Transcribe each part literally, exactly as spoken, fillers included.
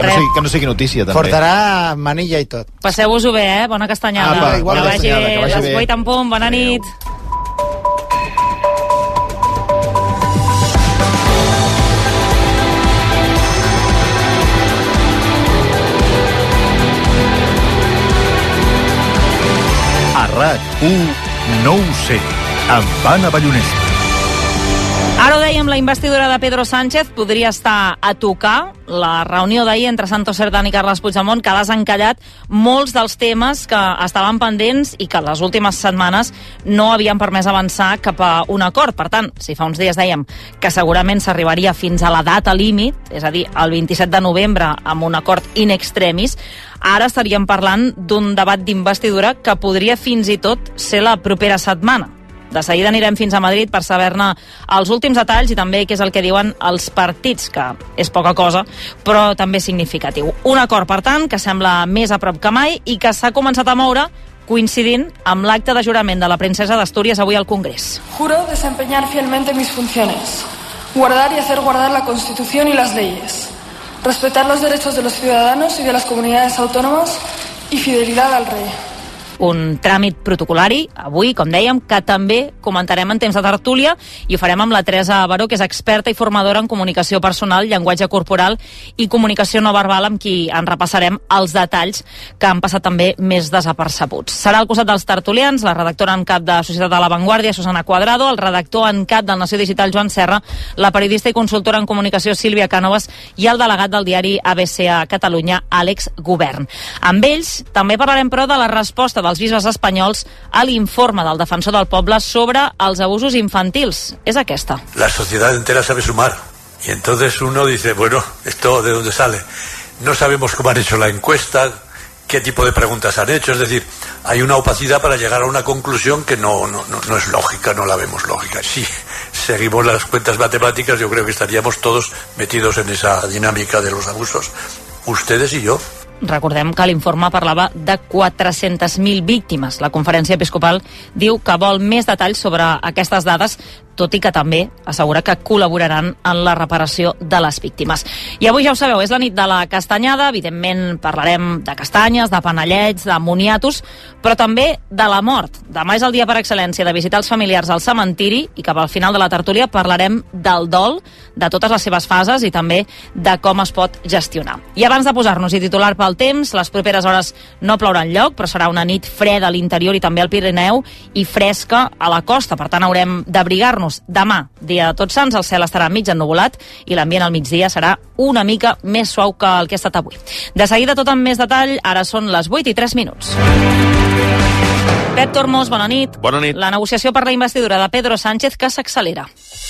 Que no, sigui, que no sigui notícia, també. Portarà manilla i tot. Passeu-vos-ho bé, eh? Bona castanyada. Apa, igual que vagi bé, que les vuit en punt, bona nit. A RAC u, no ho sé, amb Anna Ballonesta. Ara ho dèiem, la investidura de Pedro Sánchez podria estar a tocar. La reunió d'ahir entre Santos Cerdán i Carles Puigdemont que ha desencallat molts dels temes que estaven pendents i que les últimes setmanes no havien permès avançar cap a un acord. Per tant, si fa uns dies dèiem que segurament s'arribaria fins a la data límit, és a dir, el vint-i-set de novembre, amb un acord in extremis, ara estaríem parlant d'un debat d'investidura que podria fins i tot ser la propera setmana. De seguida anirem fins a Madrid per saber-ne els últims detalls i també què és el que diuen els partits, que és poca cosa, però també significatiu. Un acord, per tant, que sembla més a prop que mai i que s'ha començat a moure coincidint amb l'acte de jurament de la princesa d'Astúries avui al Congrés. Juro desempeñar fielmente mis funciones, guardar y hacer guardar la Constitución y las leyes, respetar los derechos de los ciudadanos y de las comunidades autónomas y fidelidad al rey. Un tràmit protocolari, avui, com dèiem, que també comentarem en temps de tertúlia i ho farem amb la Teresa Baró, que és experta i formadora en comunicació personal, llenguatge corporal i comunicació no verbal, amb qui en repassarem els detalls que han passat també més desapercebuts. Serà al costat dels tertulians la redactora en cap de Societat de la Vanguardia, Susana Cuadrado, el redactor en cap del Nació Digital, Joan Serra, la periodista i consultora en comunicació, Sílvia Cànovas, i el delegat del diari A B C a Catalunya, Àlex Govern. Amb ells també parlarem, però, de la resposta dels bisbes espanyols a l'informe del Defensor del Poble sobre els abusos infantils. És aquesta. La sociedad entera sabe sumar. Y entonces uno dice, bueno, ¿esto de dónde sale? No sabemos cómo han hecho la encuesta, qué tipo de preguntas han hecho. Es decir, hay una opacidad para llegar a una conclusión que no, no, no, no es lógica, no la vemos lógica. Si seguimos las cuentas matemáticas, yo creo que estaríamos todos metidos en esa dinámica de los abusos, ustedes y yo. Recordem que l'informe parlava de quatre-centes mil víctimes. La Conferència Episcopal diu que vol més detalls sobre aquestes dades, tot i que també assegura que col·laboraran en la reparació de les víctimes. I avui, ja ho sabeu, és la nit de la castanyada. Evidentment parlarem de castanyes, de panellets, de moniatos, però també de la mort. Demà és el dia per excel·lència de visitar els familiars al cementiri i cap al final de la tertúlia parlarem del dol, de totes les seves fases i també de com es pot gestionar. I abans de posar-nos i titular pel temps, les properes hores no plourà enlloc, però serà una nit freda a l'interior i també al Pirineu i fresca a la costa. Per tant, haurem d'abrigar-nos. Demà, dia de Tots Sants, el cel estarà mig ennuvolat i l'ambient al migdia serà una mica més suau que el que ha estat avui. De seguida, tot amb més detall, ara són les vuit i tres minuts. Pep Tormos, bona nit. Bona nit. La negociació per la investidura de Pedro Sánchez que s'accelera.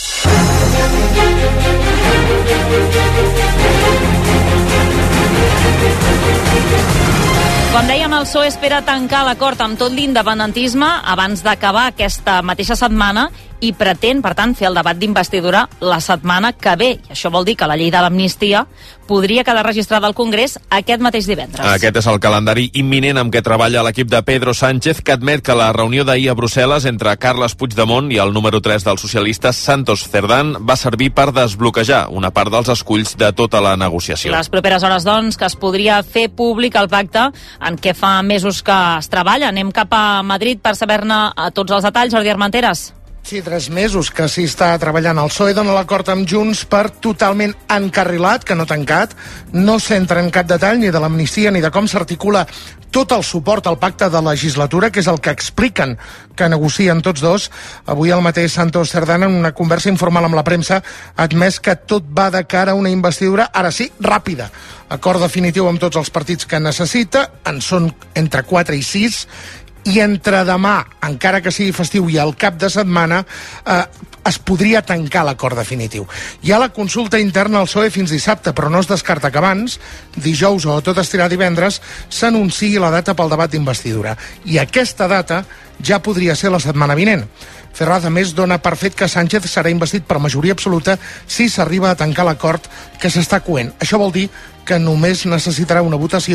Com dèiem, el P S O E espera tancar l'acord amb tot l'independentisme abans d'acabar aquesta mateixa setmana i pretén, per tant, fer el debat d'investidura la setmana que ve. I això vol dir que la llei de l'amnistia podria quedar registrada al Congrés aquest mateix divendres. Aquest és el calendari imminent amb què treballa l'equip de Pedro Sánchez, que admet que la reunió d'ahir a Brussel·les entre Carles Puigdemont i el número tres dels socialistes, Santos Cerdán, va servir per desbloquejar una part dels esculls de tota la negociació. Les properes hores, doncs, que es podria fer públic el pacte en què fa mesos que es treballa. Anem cap a Madrid per saber-ne tots els detalls. Jordi Armenteres. Sí, tres mesos que s'hi està treballant. El P S O E dona l'acord amb Junts per totalment encarrilat, que no tancat. No s'entra en cap detall ni de l'amnistia ni de com s'articula tot el suport al pacte de legislatura, que és el que expliquen que negocien tots dos. Avui el mateix Santos Cerdán, en una conversa informal amb la premsa, ha admès que tot va de cara a una investidura, ara sí, ràpida. Acord definitiu amb tots els partits que necessita, en són entre quatre i sis, i entre demà, encara que sigui festiu, i el cap de setmana, eh, es podria tancar l'acord definitiu. Hi ha la consulta interna al P S O E fins dissabte, però no es descarta que abans, dijous o tot estirar divendres, s'anunciï la data pel debat d'investidura. I aquesta data ja podria ser la setmana vinent. Ferraz, a més, dona per fet que Sánchez serà investit per majoria absoluta si s'arriba a tancar l'acord que s'està coent. Això vol dir que només necessitarà una votació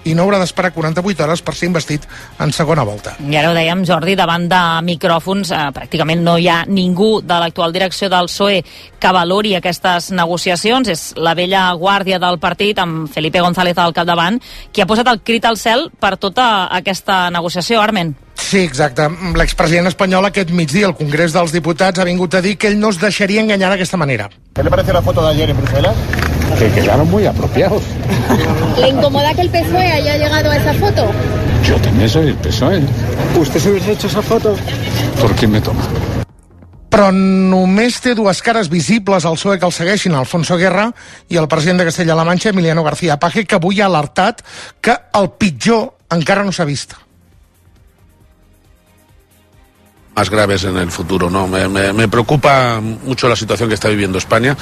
i no haurà d'esperar quaranta-vuit hores per ser investit en segona volta. I ara ho dèiem, Jordi, davant de micròfons, eh, pràcticament no hi ha ningú de l'actual direcció del P S O E que valori aquestes negociacions. És la vella guàrdia del partit, amb Felipe González al capdavant, qui ha posat el crit al cel per tota aquesta negociació, Armen. Sí, exacte. L'expresident espanyol aquest migdia al Congrés dels Diputats ha vingut a dir que ell no es deixaria enganyar d'aquesta manera. ¿Qué le parece la foto de ayer en Bruselas? Que quedaron muy apropiados. ¿Le incomoda que el P S O E haya llegado a esa foto? Yo también soy el P S O E. ¿Usted se hubiese hecho esa foto? ¿Por quién me toma? Però només té dues cares visibles al P S O E que el segueixin, Alfonso Guerra i el president de Castella-La Manxa, Emiliano García Paje, que avui ha alertat que el pitjor encara no s'ha vist. Más graves en el futuro, ¿no? Me, me, me preocupa mucho la situación que está viviendo España.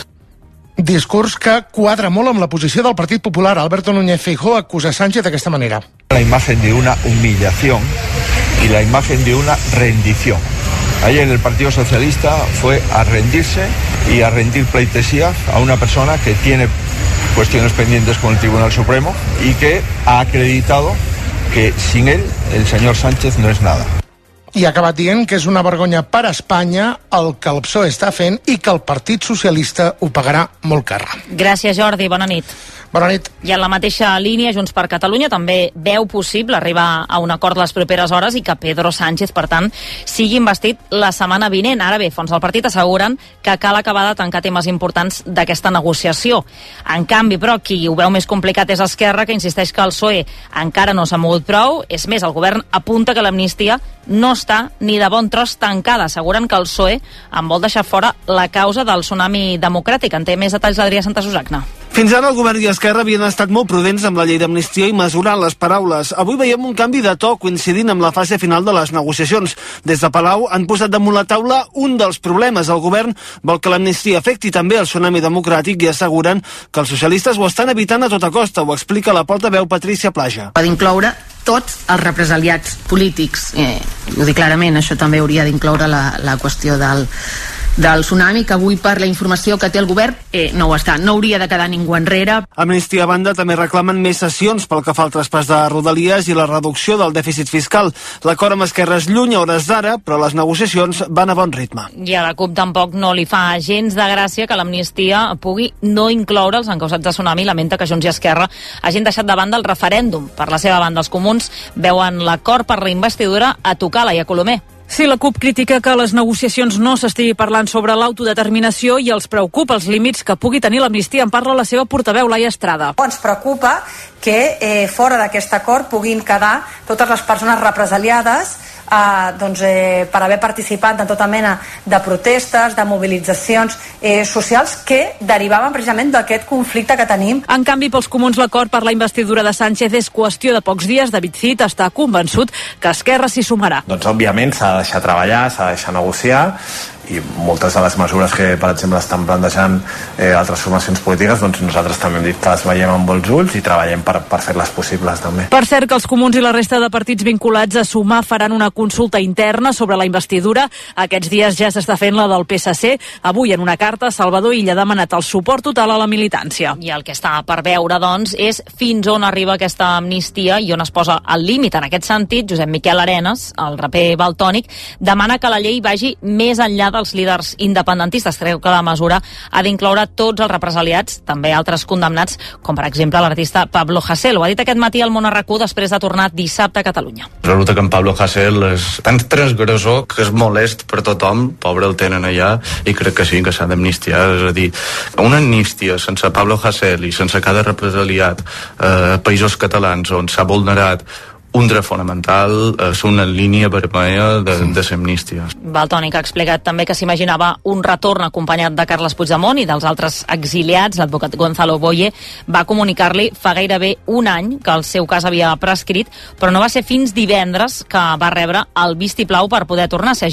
Discurs que quadra molt amb la posició del Partit Popular. Alberto Núñez Feijóo acusa Sánchez d'aquesta manera. La imagen de una humillación y la imagen de una rendición. Ayer el Partido Socialista fue a rendirse y a rendir pleitesía a una persona que tiene cuestiones pendientes con el Tribunal Supremo y que ha acreditado que sin él el señor Sánchez no es nada. I ha acabat dient que és una vergonya per a Espanya el que el P S O E està fent i que el Partit Socialista ho pagarà molt car. Gràcies, Jordi. Bona nit. Bona nit. I en la mateixa línia, Junts per Catalunya també veu possible arribar a un acord les properes hores i que Pedro Sánchez, per tant, sigui investit la setmana vinent. Ara bé, fons del partit asseguren que cal acabar de tancar temes importants d'aquesta negociació. En canvi, però, qui ho veu més complicat és Esquerra, que insisteix que el P S O E encara no s'ha mogut prou. És més, el govern apunta que l'amnistia no està ni de bon tros tancada. Asseguren que el P S O E en vol deixar fora la causa del tsunami democràtic. En té més detalls l'Adrià Santasusagna. Fins ara el govern i Esquerra havien estat molt prudents amb la llei d'amnistia i mesurant les paraules. Avui veiem un canvi de to coincidint amb la fase final de les negociacions. Des de Palau han posat damunt la taula un dels problemes. El govern vol que l'amnistia afecti també el tsunami democràtic i asseguren que els socialistes ho estan evitant a tota costa. Ho explica la portaveu Patricia Plaja. Ha d'incloure tots els represaliats polítics. Eh, ho dic clarament, això també hauria d'incloure la, la qüestió del del tsunami, que avui per la informació que té el govern eh, no ho està, no hauria de quedar ningú enrere. Amnistia a banda també reclamen més sessions pel que fa al traspàs de Rodalies i la reducció del dèficit fiscal. L'acord amb Esquerra és lluny a hores d'ara, però les negociacions van a bon ritme. I a la CUP tampoc no li fa gens de gràcia que l'amnistia pugui no incloure els encausats de tsunami. Lamenta que Junts i Esquerra hagin deixat de banda el referèndum. Per la seva banda, els comuns veuen l'acord per la investidura a tocar la Colomer. Sí, la CUP critica que les negociacions no s'estigui parlant sobre l'autodeterminació i els preocupa els límits que pugui tenir l'amnistia. En parla la seva portaveu, Laia Estrada. Ens preocupa que eh, fora d'aquest acord puguin quedar totes les persones represaliades eh, doncs, eh, per haver participat en tota mena de protestes, de mobilitzacions eh, socials que derivaven precisament d'aquest conflicte que tenim. En canvi, pels comuns, l'acord per la investidura de Sánchez és qüestió de pocs dies. David Cid està convençut que Esquerra s'hi sumarà. Doncs, òbviament, s'ha de deixar treballar, s'ha de deixar negociar, i moltes de les mesures que, per exemple, estan plantejant eh, altres formacions polítiques, doncs nosaltres també hem dit que les veiem amb molts ulls i treballem per, per fer-les possibles, també. Per cert, que els comuns i la resta de partits vinculats a Sumar faran una consulta interna sobre la investidura. Aquests dies ja s'està fent la del P S C. Avui, en una carta, Salvador Illa ha demanat el suport total a la militància. I el que està per veure, doncs, és fins on arriba aquesta amnistia i on es posa el límit. En aquest sentit, Josep Miquel Arenas, el raper valtònic, demana que la llei vagi més enllà dels líders independentistes. Creu que la mesura ha d'incloure tots els represaliats, també altres condemnats, com per exemple l'artista Pablo Hasél. Ho ha dit aquest matí al Món R Q després de tornar dissabte a Catalunya. Resulta que en Pablo Hasél és tan transgressor que és molest per tothom, pobre el tenen allà, i crec que sí, que s'ha d'amnistiar. És a dir, una amnistia sense Pablo Hasél i sense cada represaliat a eh, països catalans on s'ha vulnerat un dret fonamental, és una línia vermella de, de les amnisties. Valtònic ha explicat també que s'imaginava un retorn acompanyat de Carles Puigdemont i dels altres exiliats. L'advocat Gonzalo Boye va comunicar-li fa gairebé un any que el seu cas havia prescrit, però no va ser fins divendres que va rebre el vistiplau per poder tornar a ser a Giró.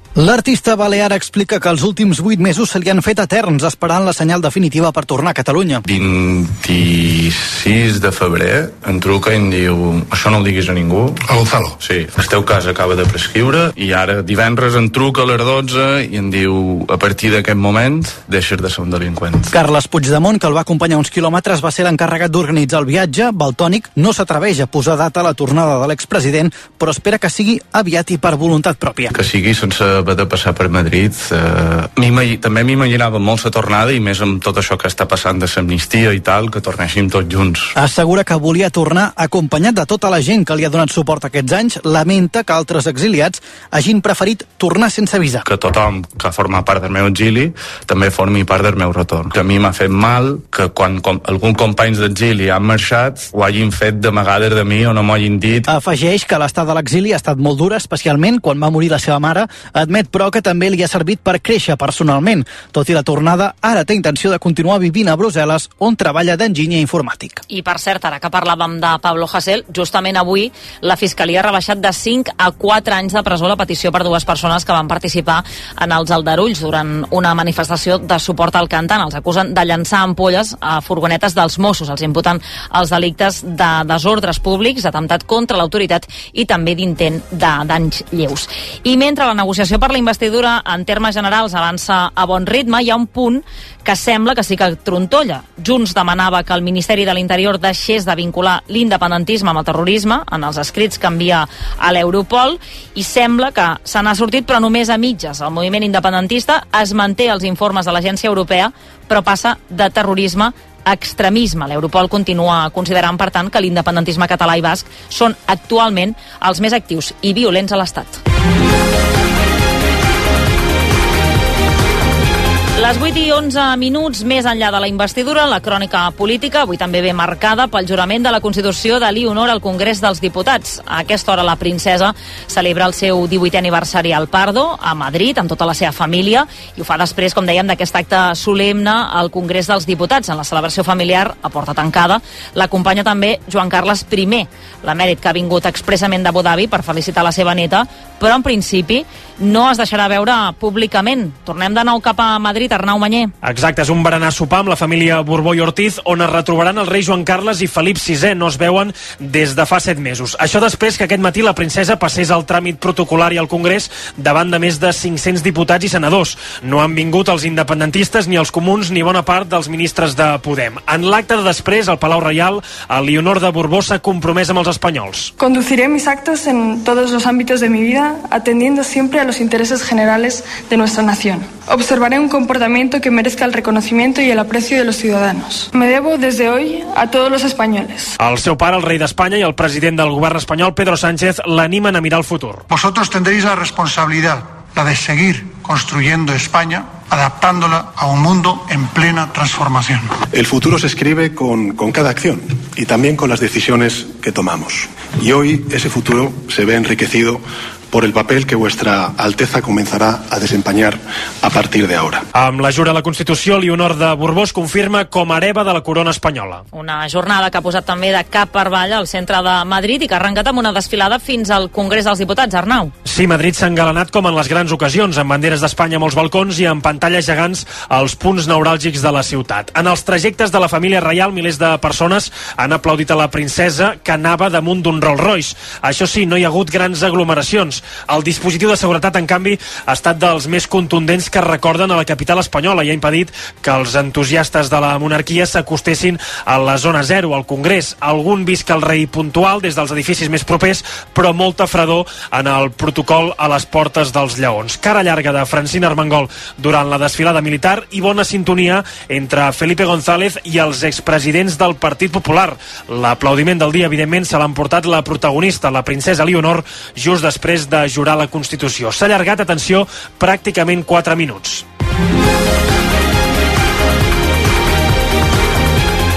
L'artista balear explica que els últims vuit mesos se li han fet eterns esperant la senyal definitiva per tornar a Catalunya. vint-i-sis de febrer em truca i em diu: això no ho diguis a ningú. A Gonzalo? Sí, el teu cas acaba de prescriure i ara divendres em truca a les dotze i em diu: a partir d'aquest moment deixes de ser un delinqüent. Carles Puigdemont, que el va acompanyar uns quilòmetres, va ser l'encarregat d'organitzar el viatge. Valtònyc no s'atreveix a posar data a la tornada de l'expresident, però espera que sigui aviat i per voluntat pròpia. Que sigui sense haver de passar per Madrid. Eh, també m'imaginava molt la tornada, i més amb tot això que està passant de l'amnistia i tal, que tornéssim tots junts. Assegura que volia tornar acompanyat de tota la gent que li ha donat suport aquests anys. Lamenta que altres exiliats hagin preferit tornar sense avisar. Que tothom que forma part del meu exili també formi part del meu retorn. Que a mi m'ha fet mal que quan com, alguns companys d'exili han marxat ho hagin fet d'amagades de mi o no m'ho hagin dit. Afegeix que l'estat de l'exili ha estat molt dura, especialment quan va morir la seva mare. Admet, però, que també li ha servit per créixer personalment. Tot i la tornada, ara té intenció de continuar vivint a Brussel·les, on treballa d'enginyer informàtic. I per cert, ara que parlàvem de Pablo Hasél, justament avui la Fiscalia ha rebaixat de cinc a quatre anys de presó la petició per dues persones que van participar en els aldarulls durant una manifestació de suport al cantant. Els acusen de llançar ampolles a furgonetes dels Mossos. Els imputen els delictes de desordres públics, atemptat contra l'autoritat i també d'intent de danys lleus. I mentre la negociació per la investidura en termes generals avança a bon ritme, hi ha un punt que sembla que sí que trontolla. Junts demanava que el Ministeri de l'Interior deixés de vincular l'independentisme amb el terrorisme en els escrits que envia a l'Europol, i sembla que se n'ha sortit, però només a mitges. El moviment independentista es manté als informes de l'Agència Europea, però passa de terrorisme a extremisme. L'Europol continua considerant, per tant, que l'independentisme català i basc són actualment els més actius i violents a l'Estat. Les vuit i onze minuts, més enllà de la investidura, la crònica política avui també ve marcada pel jurament de la Constitució de Leonor al Congrés dels Diputats. A aquesta hora la princesa celebra el seu divuitè aniversari al Pardo, a Madrid, amb tota la seva família, i ho fa després, com dèiem, d'aquest acte solemne al Congrés dels Diputats. En la celebració familiar, a porta tancada, l'acompanya també Joan Carles primer, l'emèrit que ha vingut expressament d'Abu Dhabi per felicitar la seva neta, però en principi no es deixarà veure públicament. Tornem de nou cap a Madrid, Arnau Manyer. Exacte, és un berenar sopar amb la família Borbó i Ortiz, on es retrobaran el rei Joan Carles i Felip sisè. No es veuen des de fa set mesos. Això després que aquest matí la princesa passés el tràmit protocolari al Congrés davant de més de cinc-cents diputats i senadors. No han vingut els independentistes, ni els comuns, ni bona part dels ministres de Podem. En l'acte de després, al Palau Reial, el Leonor de Borbó s'ha compromès amb els espanyols. Conduciré mis actos en todos los ámbitos de mi vida, atendiendo siempre a los intereses generales de nuestra nación. Observaré un comportamiento que merezca el reconocimiento y el aprecio de los ciudadanos. Me debo desde hoy a todos los españoles. El seu pare, el rei d'Espanya, i el president del govern espanyol, Pedro Sánchez, l'animen a mirar el futur. Vosotros tendréis la responsabilidad, la de seguir construyendo España, adaptándola a un mundo en plena transformación. El futuro se escribe con, con cada acción y también con las decisiones que tomamos. Y hoy ese futuro se ve enriquecido por el papel que vuestra Alteza comenzará a desempeñar a partir de ahora. Amb la jura a la Constitució, Leonor de Borbó es confirma com a hereva de la corona espanyola. Una jornada que ha posat també de cap per avall al centre de Madrid i que ha arrencat amb una desfilada fins al Congrés dels Diputats, Arnau. Sí, Madrid s'ha engalanat com en les grans ocasions, amb banderes d'Espanya a molts balcons i amb pantalles gegants als punts neuràlgics de la ciutat. En els trajectes de la família reial, milers de persones han aplaudit a la princesa, que anava damunt d'un Rolls Royce. Això sí, no hi ha hagut grans aglomeracions. El dispositiu de seguretat, en canvi, ha estat dels més contundents que recorden a la capital espanyola i ha impedit que els entusiastes de la monarquia s'acostessin a la zona zero, al Congrés. Algun visca el rei puntual des dels edificis més propers, però molta fredor en el protocol a les portes dels Lleons. Cara llarga de Francina Armengol durant la desfilada militar i bona sintonia entre Felipe González i els expresidents del Partit Popular. L'aplaudiment del dia, evidentment, se l'ha emportat la protagonista, la princesa Leonor, just després de jurar la Constitució. S'ha allargat, atenció, pràcticament quatre minuts.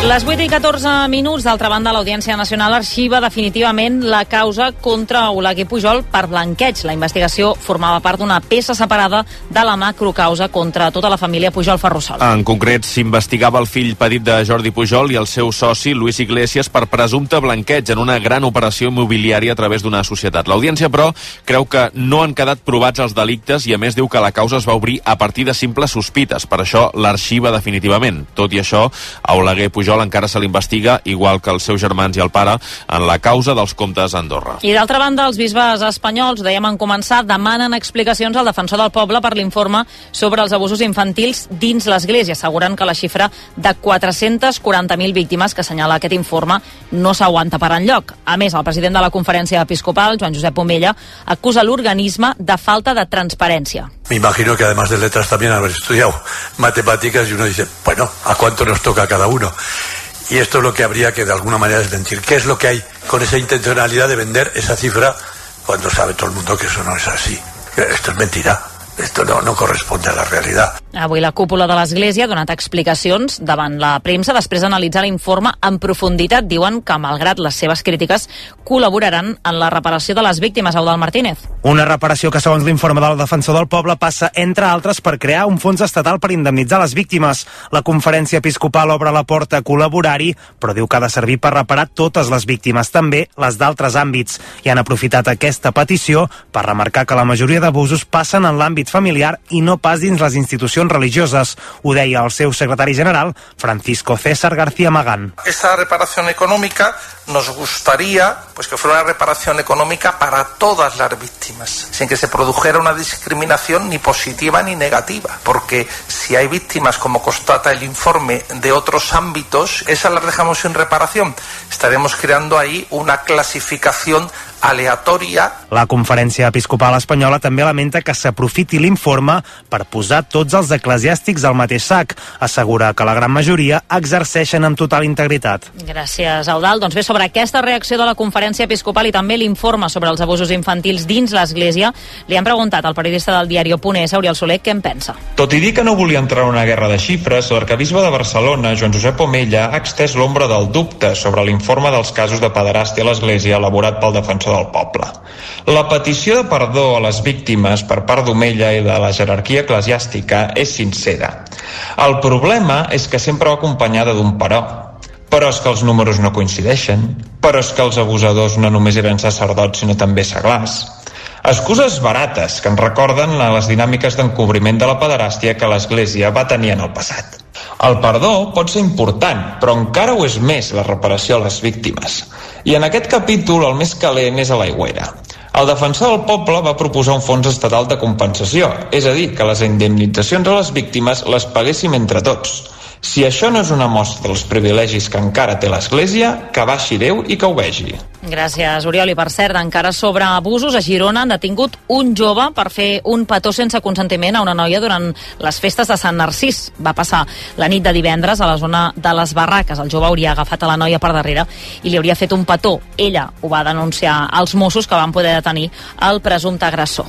Les vuit i catorze minuts, d'altra banda, l'Audiència Nacional arxiva definitivament la causa contra Oleguer Pujol per blanqueig. La investigació formava part d'una peça separada de la macrocausa contra tota la família Pujol Ferrusola. En concret, s'investigava el fill petit de Jordi Pujol i el seu soci, Luis Iglesias, per presumpte blanqueig en una gran operació immobiliària a través d'una societat. L'Audiència, però, creu que no han quedat provats els delictes i, a més, diu que la causa es va obrir a partir de simples sospites. Per això, l'arxiva definitivament. Tot i això, a Oleguer Pujol encara se l'investiga, igual que els seus germans i el pare, en la causa dels comptes a Andorra. I d'altra banda, els bisbes espanyols, dèiem en començar, demanen explicacions al defensor del poble per l'informe sobre els abusos infantils dins l'Església. Asseguren que la xifra de quatre-centes quaranta mil víctimes que assenyala aquest informe no s'aguanta per enlloc. A més, el president de la Conferència Episcopal, Joan Josep Omella, acusa l'organisme de falta de transparència. Me imagino que además de letras también haber estudiado matemáticas y uno dice, bueno, ¿a cuánto nos toca a cada uno? Y esto es lo que habría que de alguna manera desmentir. ¿Qué es lo que hay con esa intencionalidad de vender esa cifra cuando sabe todo el mundo que eso no es así? Esto es mentira. Esto no, no corresponde a la realidad. Avui la cúpula de l'Església ha donat explicacions davant la premsa després d'analitzar l'informe en profunditat. Diuen que, malgrat les seves crítiques, col·laboraran en la reparació de les víctimes. Eudald Martínez. Una reparació que, segons l'informe del defensor del poble, passa, entre altres, per crear un fons estatal per indemnitzar les víctimes. La Conferència Episcopal obre la porta a col·laborar-hi, però diu que ha de servir per reparar totes les víctimes, també les d'altres àmbits. I han aprofitat aquesta petició per remarcar que la majoria d'abusos passen en l'àmbit familiar i no pas dins les institucions religioses. Ho deia el seu secretari general, Francisco César García Magán. Esta reparación económica nos gustaría pues que fuera una reparación económica para todas las víctimas, sin que se produjera una discriminación ni positiva ni negativa, porque si hay víctimas, como constata el informe, de otros ámbitos, esas las dejamos sin reparación. Estaremos creando ahí una clasificación aleatòria. La Conferència Episcopal Espanyola també lamenta que s'aprofiti l'informe per posar tots els eclesiàstics al mateix sac. Assegura que la gran majoria exerceixen amb total integritat. Gràcies, Eudald. Doncs bé, sobre aquesta reacció de la Conferència Episcopal i també l'informe sobre els abusos infantils dins l'Església, li han preguntat al periodista del diari punt es, Oriol Soler, què en pensa. Tot i dir que no volia entrar en una guerra de xifres, l'arquebisbe de Barcelona, Joan Josep Omella, ha extès l'ombra del dubte sobre l'informe dels casos de pederàstia a l'Església elaborat pel defensor del poble. La petició de perdó a les víctimes per part d'Omella i de la jerarquia eclesiàstica és sincera. El problema és que sempre va acompanyada d'un però. Però és que els números no coincideixen. Però és que els abusadors no només eren sacerdots, sinó també seglars. Excuses barates que ens recorden a les dinàmiques d'encobriment de la pederàstia que l'Església va tenir en el passat. El perdó pot ser important, però encara ho és més la reparació a les víctimes. I en aquest capítol el més calent és a l'aigüera. El defensor del poble va proposar un fons estatal de compensació, és a dir, que les indemnitzacions a les víctimes les paguéssim entre tots. Si això no és una mostra dels privilegis que encara té l'Església, que baixi Déu i que ho vegi. Gràcies, Oriol. I per cert, encara sobre abusos, a Girona han detingut un jove per fer un petó sense consentiment a una noia durant les festes de Sant Narcís. Va passar la nit de divendres a la zona de les Barraques. El jove hauria agafat a la noia per darrere i li hauria fet un petó. Ella ho va denunciar als Mossos, que van poder detenir el presumpte agressor.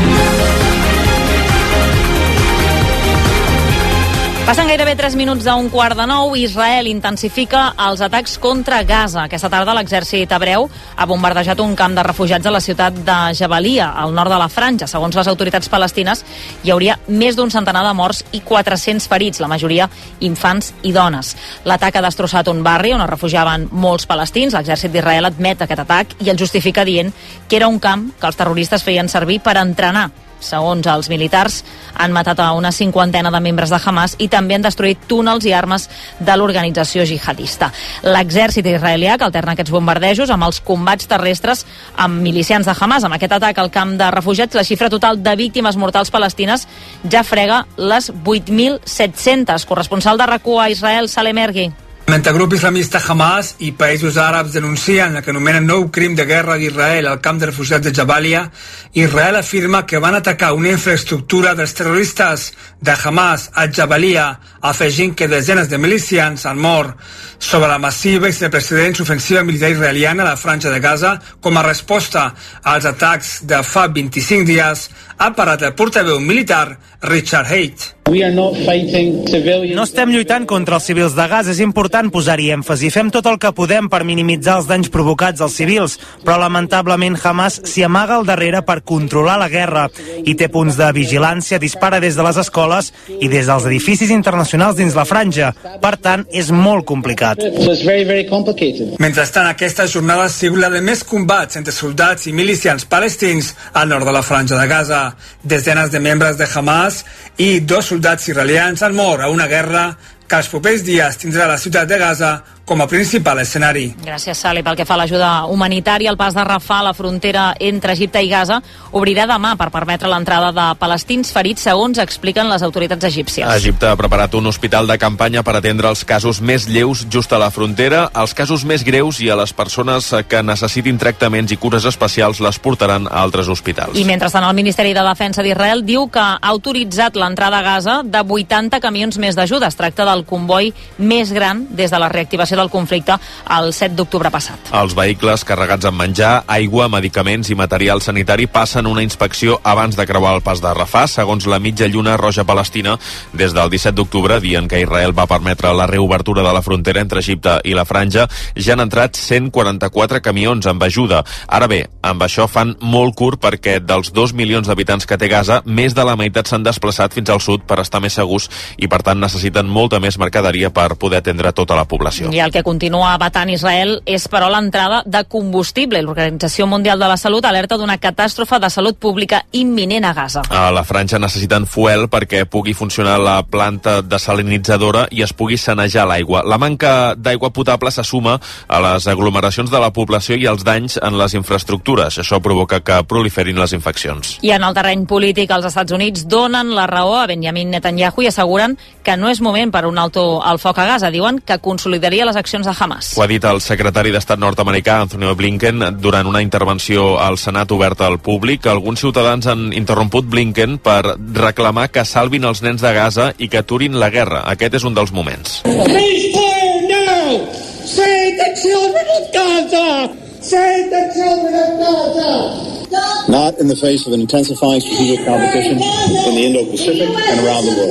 Passen gairebé tres minuts d'un quart de nou. Israel intensifica els atacs contra Gaza. Aquesta tarda l'exèrcit hebreu ha bombardejat un camp de refugiats a la ciutat de Jabalia, al nord de la Franja. Segons les autoritats palestines, hi hauria més d'un centenar de morts i quatre-cents ferits, la majoria infants i dones. L'atac ha destrossat un barri on es refugiaven molts palestins. L'exèrcit d'Israel admet aquest atac i el justifica dient que era un camp que els terroristes feien servir per entrenar. Segons els militars, han matat a una cinquantena de membres de Hamas i també han destruït túnels i armes de l'organització jihadista. L'exèrcit israelià, que alterna aquests bombardejos amb els combats terrestres amb milicians de Hamas. Amb aquest atac al camp de refugiats, la xifra total de víctimes mortals palestines ja frega les vuit mil set-centes. Corresponsal de RAC u a Israel, Salem Ergui. Mentre el grup islamista Hamas i països àrabs denuncien el que anomenen nou crim de guerra d'Israel al camp de refugiats de Jabalia, Israel afirma que van atacar una infraestructura dels terroristes de Hamas a Jabalia, afegint que desenes de milicians han mort. Sobre la massiva i sense precedents ofensiva militar israeliana a la Franja de Gaza, com a resposta als atacs de fa vint-i-cinc dies, ha parat el portaveu militar Richard Haidt. No estem lluitant contra els civils de Gaza. És important important posar-hi èmfasi. Fem tot el que podem per minimitzar els danys provocats als civils, però lamentablement Hamas s'hi amaga al darrere per controlar la guerra i té punts de vigilància, dispara des de les escoles i des dels edificis internacionals dins la franja. Per tant, és molt complicat. Mentrestant, aquesta jornada ha sigut la de més combats entre soldats i milicians palestins al nord de la franja de Gaza. Desenes de membres de Hamas i dos soldats israelians han mort a una guerra que els propers dies tindrà la ciutat de Gaza com a principal escenari. Gràcies, Sali. Pel que fa a l'ajuda humanitària, el pas de Rafah a la frontera entre Egipte i Gaza obrirà demà per permetre l'entrada de palestins ferits, segons expliquen les autoritats egípcies. Egipte ha preparat un hospital de campanya per atendre els casos més lleus just a la frontera. Els casos més greus i a les persones que necessitin tractaments i cures especials les portaran a altres hospitals. I mentrestant, el Ministeri de Defensa d'Israel diu que ha autoritzat l'entrada a Gaza de vuitanta camions més d'ajuda. Es tracta del comboi més gran des de la reactivació del conflicte el set d'octubre passat. Els vehicles carregats amb menjar, aigua, medicaments i material sanitari passen una inspecció abans de creuar el pas de Rafah, segons la mitja lluna roja palestina. Des del disset d'octubre, dia en què Israel va permetre la reobertura de la frontera entre Egipte i la franja, ja han entrat cent quaranta-quatre camions amb ajuda. Ara bé, amb això fan molt curt perquè dels dos milions d'habitants que té Gaza, més de la meitat s'han desplaçat fins al sud per estar més segurs i, per tant, necessiten molta més mercaderia per poder atendre tota la població. I el que continua batant Israel és, però, l'entrada de combustible. L'Organització Mundial de la Salut alerta d'una catàstrofe de salut pública imminent a Gaza. A la franja necessiten fuel perquè pugui funcionar la planta desalinitzadora i es pugui sanejar l'aigua. La manca d'aigua potable s'assuma a les aglomeracions de la població i als danys en les infraestructures. Això provoca que proliferin les infeccions. I en el terreny polític, els Estats Units donen la raó a Benjamin Netanyahu i asseguren que no és moment per un alto al foc a Gaza. Diuen que consolidaria les accions de Hamas. Ho ha dit el secretari d'Estat nord-americà, Anthony Blinken, durant una intervenció al Senat oberta al públic. Alguns ciutadans han interromput Blinken per reclamar que salvin els nens de Gaza i que aturin la guerra. Aquest és un dels moments. Ceasefire now! Save the children of Gaza! Save the children of Gaza! Not in the face of an intensifying strategic competition in the Indo-Pacific and around the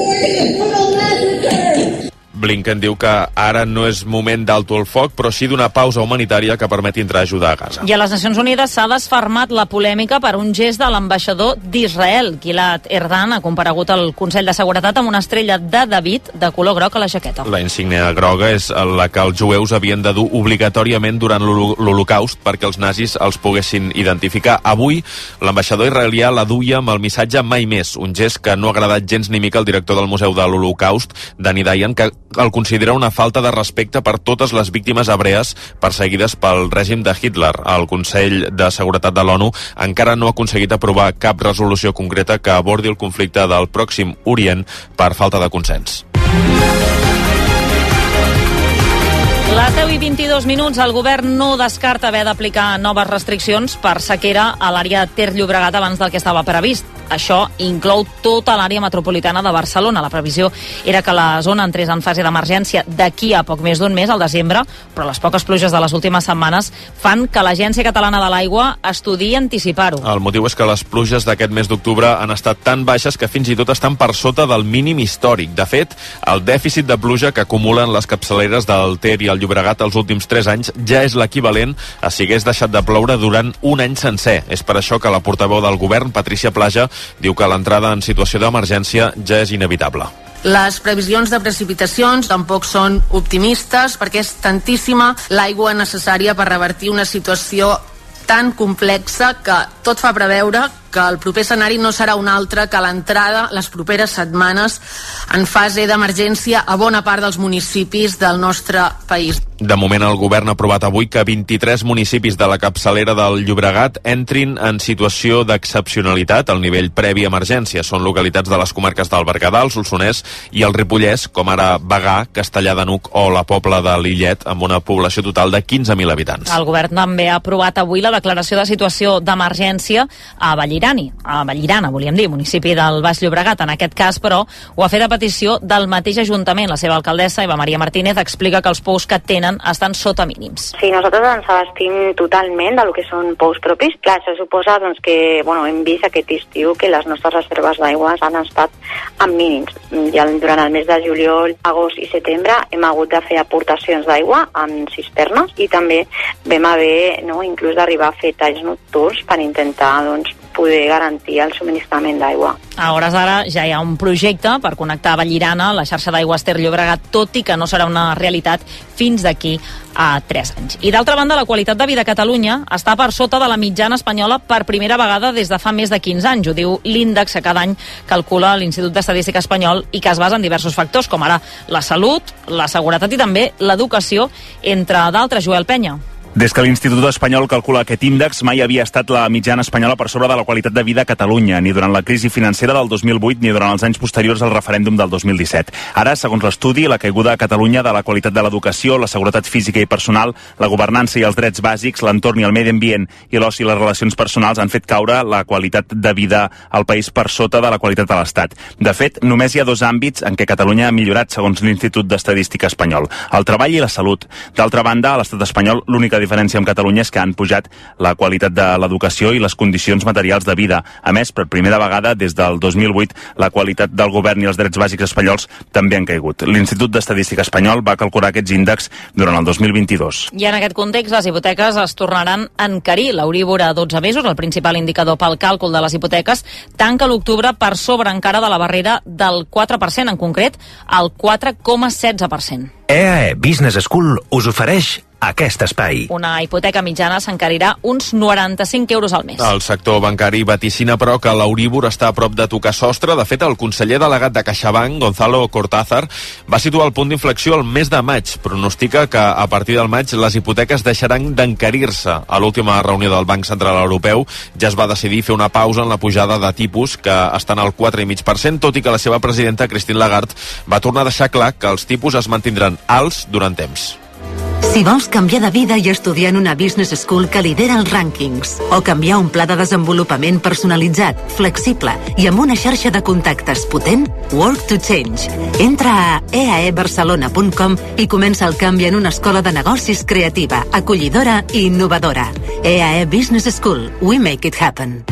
world. Blinken diu que ara no és moment d'alto el foc, però sí d'una pausa humanitària que permeti entrar a ajudar a Gaza. I a les Nacions Unides s'ha desfermat la polèmica per un gest de l'ambaixador d'Israel. Gilad Erdan ha comparegut al Consell de Seguretat amb una estrella de David de color groc a la jaqueta. La insígnia groga és la que els jueus havien de dur obligatòriament durant l'Holocaust perquè els nazis els poguessin identificar. Avui, l'ambaixador israelià la duia amb el missatge Mai més, un gest que no ha agradat gens ni mica al director del Museu de l'Holocaust, Dani Dayan, que el considera una falta de respecte per totes les víctimes hebrees perseguides pel règim de Hitler. El Consell de Seguretat de l'ONU encara no ha aconseguit aprovar cap resolució concreta que abordi el conflicte del Pròxim Orient per falta de consens. Les deu i vint-i-dos minuts, el govern no descarta haver d'aplicar noves restriccions per sequera a l'àrea Ter Llobregat abans del que estava previst. Això inclou tota l'àrea metropolitana de Barcelona. La previsió era que la zona entrés en fase d'emergència d'aquí a poc més d'un mes, al desembre, però les poques pluges de les últimes setmanes fan que l'Agència Catalana de l'Aigua estudiï anticipar-ho. El motiu és que les pluges d'aquest mes d'octubre han estat tan baixes que fins i tot estan per sota del mínim històric. De fet, el dèficit de pluja que acumulen les capçaleres del Ter i el Llobregat els últims tres anys ja és l'equivalent a si hagués deixat de ploure durant un any sencer. És per això que la portaveu del govern, Patricia Plaja, diu que l'entrada en situació d'emergència ja és inevitable. Les previsions de precipitacions tampoc són optimistes perquè és tantíssima l'aigua necessària per revertir una situació tan complexa que tot fa preveure que el proper escenari no serà un altre que l'entrada les properes setmanes en fase d'emergència a bona part dels municipis del nostre país. De moment, el govern ha aprovat avui que vint-i-tres municipis de la capçalera del Llobregat entrin en situació d'excepcionalitat al nivell previ a emergència. Són localitats de les comarques del Berguedà, el Solsonès i el Ripollès, com ara Bagà, Castellar de N'Hug o la Pobla de Lillet, amb una població total de quinze mil habitants. El govern també ha aprovat avui la declaració de situació d'emergència a Vallirana Vallirani, a Vallirana, volíem dir, municipi del Baix Llobregat. En aquest cas, però, ho ha fet a petició del mateix Ajuntament. La seva alcaldessa, Eva Maria Martínez, explica que els pous que tenen estan sota mínims. Sí, nosaltres ens abastim totalment del que són pous propis. Clar, això suposa doncs, que bueno, hem vist aquest estiu que les nostres reserves d'aigua han estat en mínims. Ja durant el mes de juliol, agost i setembre hem hagut de fer aportacions d'aigua en cisternes i també vam haver no, inclús d'arribar a fer talls nocturns per intentar doncs, poder garantir el subministrament d'aigua. A hores d'ara ja hi ha un projecte per connectar Vallirana a la xarxa d'aigües Ter Llobregat, tot i que no serà una realitat fins d'aquí a tres anys. I d'altra banda, la qualitat de vida a Catalunya està per sota de la mitjana espanyola per primera vegada des de fa més de quinze anys. Ho diu l'índex que cada any calcula l'Institut d'Estadística Espanyol i que es basa en diversos factors, com ara la salut, la seguretat i també l'educació, entre d'altres. Joel Penya. Des que l'Institut Espanyol calcula aquest índex, mai havia estat la mitjana espanyola per sobre de la qualitat de vida a Catalunya, ni durant la crisi financera del dos mil vuit ni durant els anys posteriors al referèndum del dos mil disset. Ara, segons l'estudi, la caiguda a Catalunya de la qualitat de l'educació, la seguretat física i personal, la governança i els drets bàsics, l'entorn i el medi ambient i l'oci i les relacions personals han fet caure la qualitat de vida al país per sota de la qualitat de l'Estat. De fet, només hi ha dos àmbits en què Catalunya ha millorat, segons l'Institut d'Estadística Espanyol: el treball i la salut. D'altra banda, a l'Estat espanyol, l'única diferència amb Catalunya és que han pujat la qualitat de l'educació i les condicions materials de vida. A més, per primera vegada des del dos mil vuit, la qualitat del govern i els drets bàsics espanyols també han caigut. L'Institut d'Estadística Espanyol va calcular aquests índexs durant el dos mil vint-i-dos. I en aquest context, les hipoteques es tornaran a encarir. L'Euríbor a dotze mesos, el principal indicador pel càlcul de les hipoteques, tanca l'octubre per sobre encara de la barrera del quatre per cent, en concret, el quatre coma setze per cent. E A E Business School us ofereix aquest espai. Una hipoteca mitjana s'encarirà uns noranta-cinc euros al mes. El sector bancari vaticina, però, que l'Euríbor està a prop de tocar sostre. De fet, el conseller delegat de CaixaBank, Gonzalo Cortázar, va situar el punt d'inflexió el mes de maig. Pronostica que a partir del maig les hipoteques deixaran d'encarir-se. A l'última reunió del Banc Central Europeu ja es va decidir fer una pausa en la pujada de tipus, que estan al quatre coma cinc per cent, tot i que la seva presidenta, Christine Lagarde, va tornar a deixar clar que els tipus es mantindran alts durant temps. Si vols canviar de vida i estudiar en una business school que lidera els rànquings, o canviar un pla de desenvolupament personalitzat, flexible i amb una xarxa de contactes potent, Work to Change. Entra a e a e barcelona punt com i comença el canvi en una escola de negocis creativa, acollidora i innovadora. E A E Business School. We make it happen.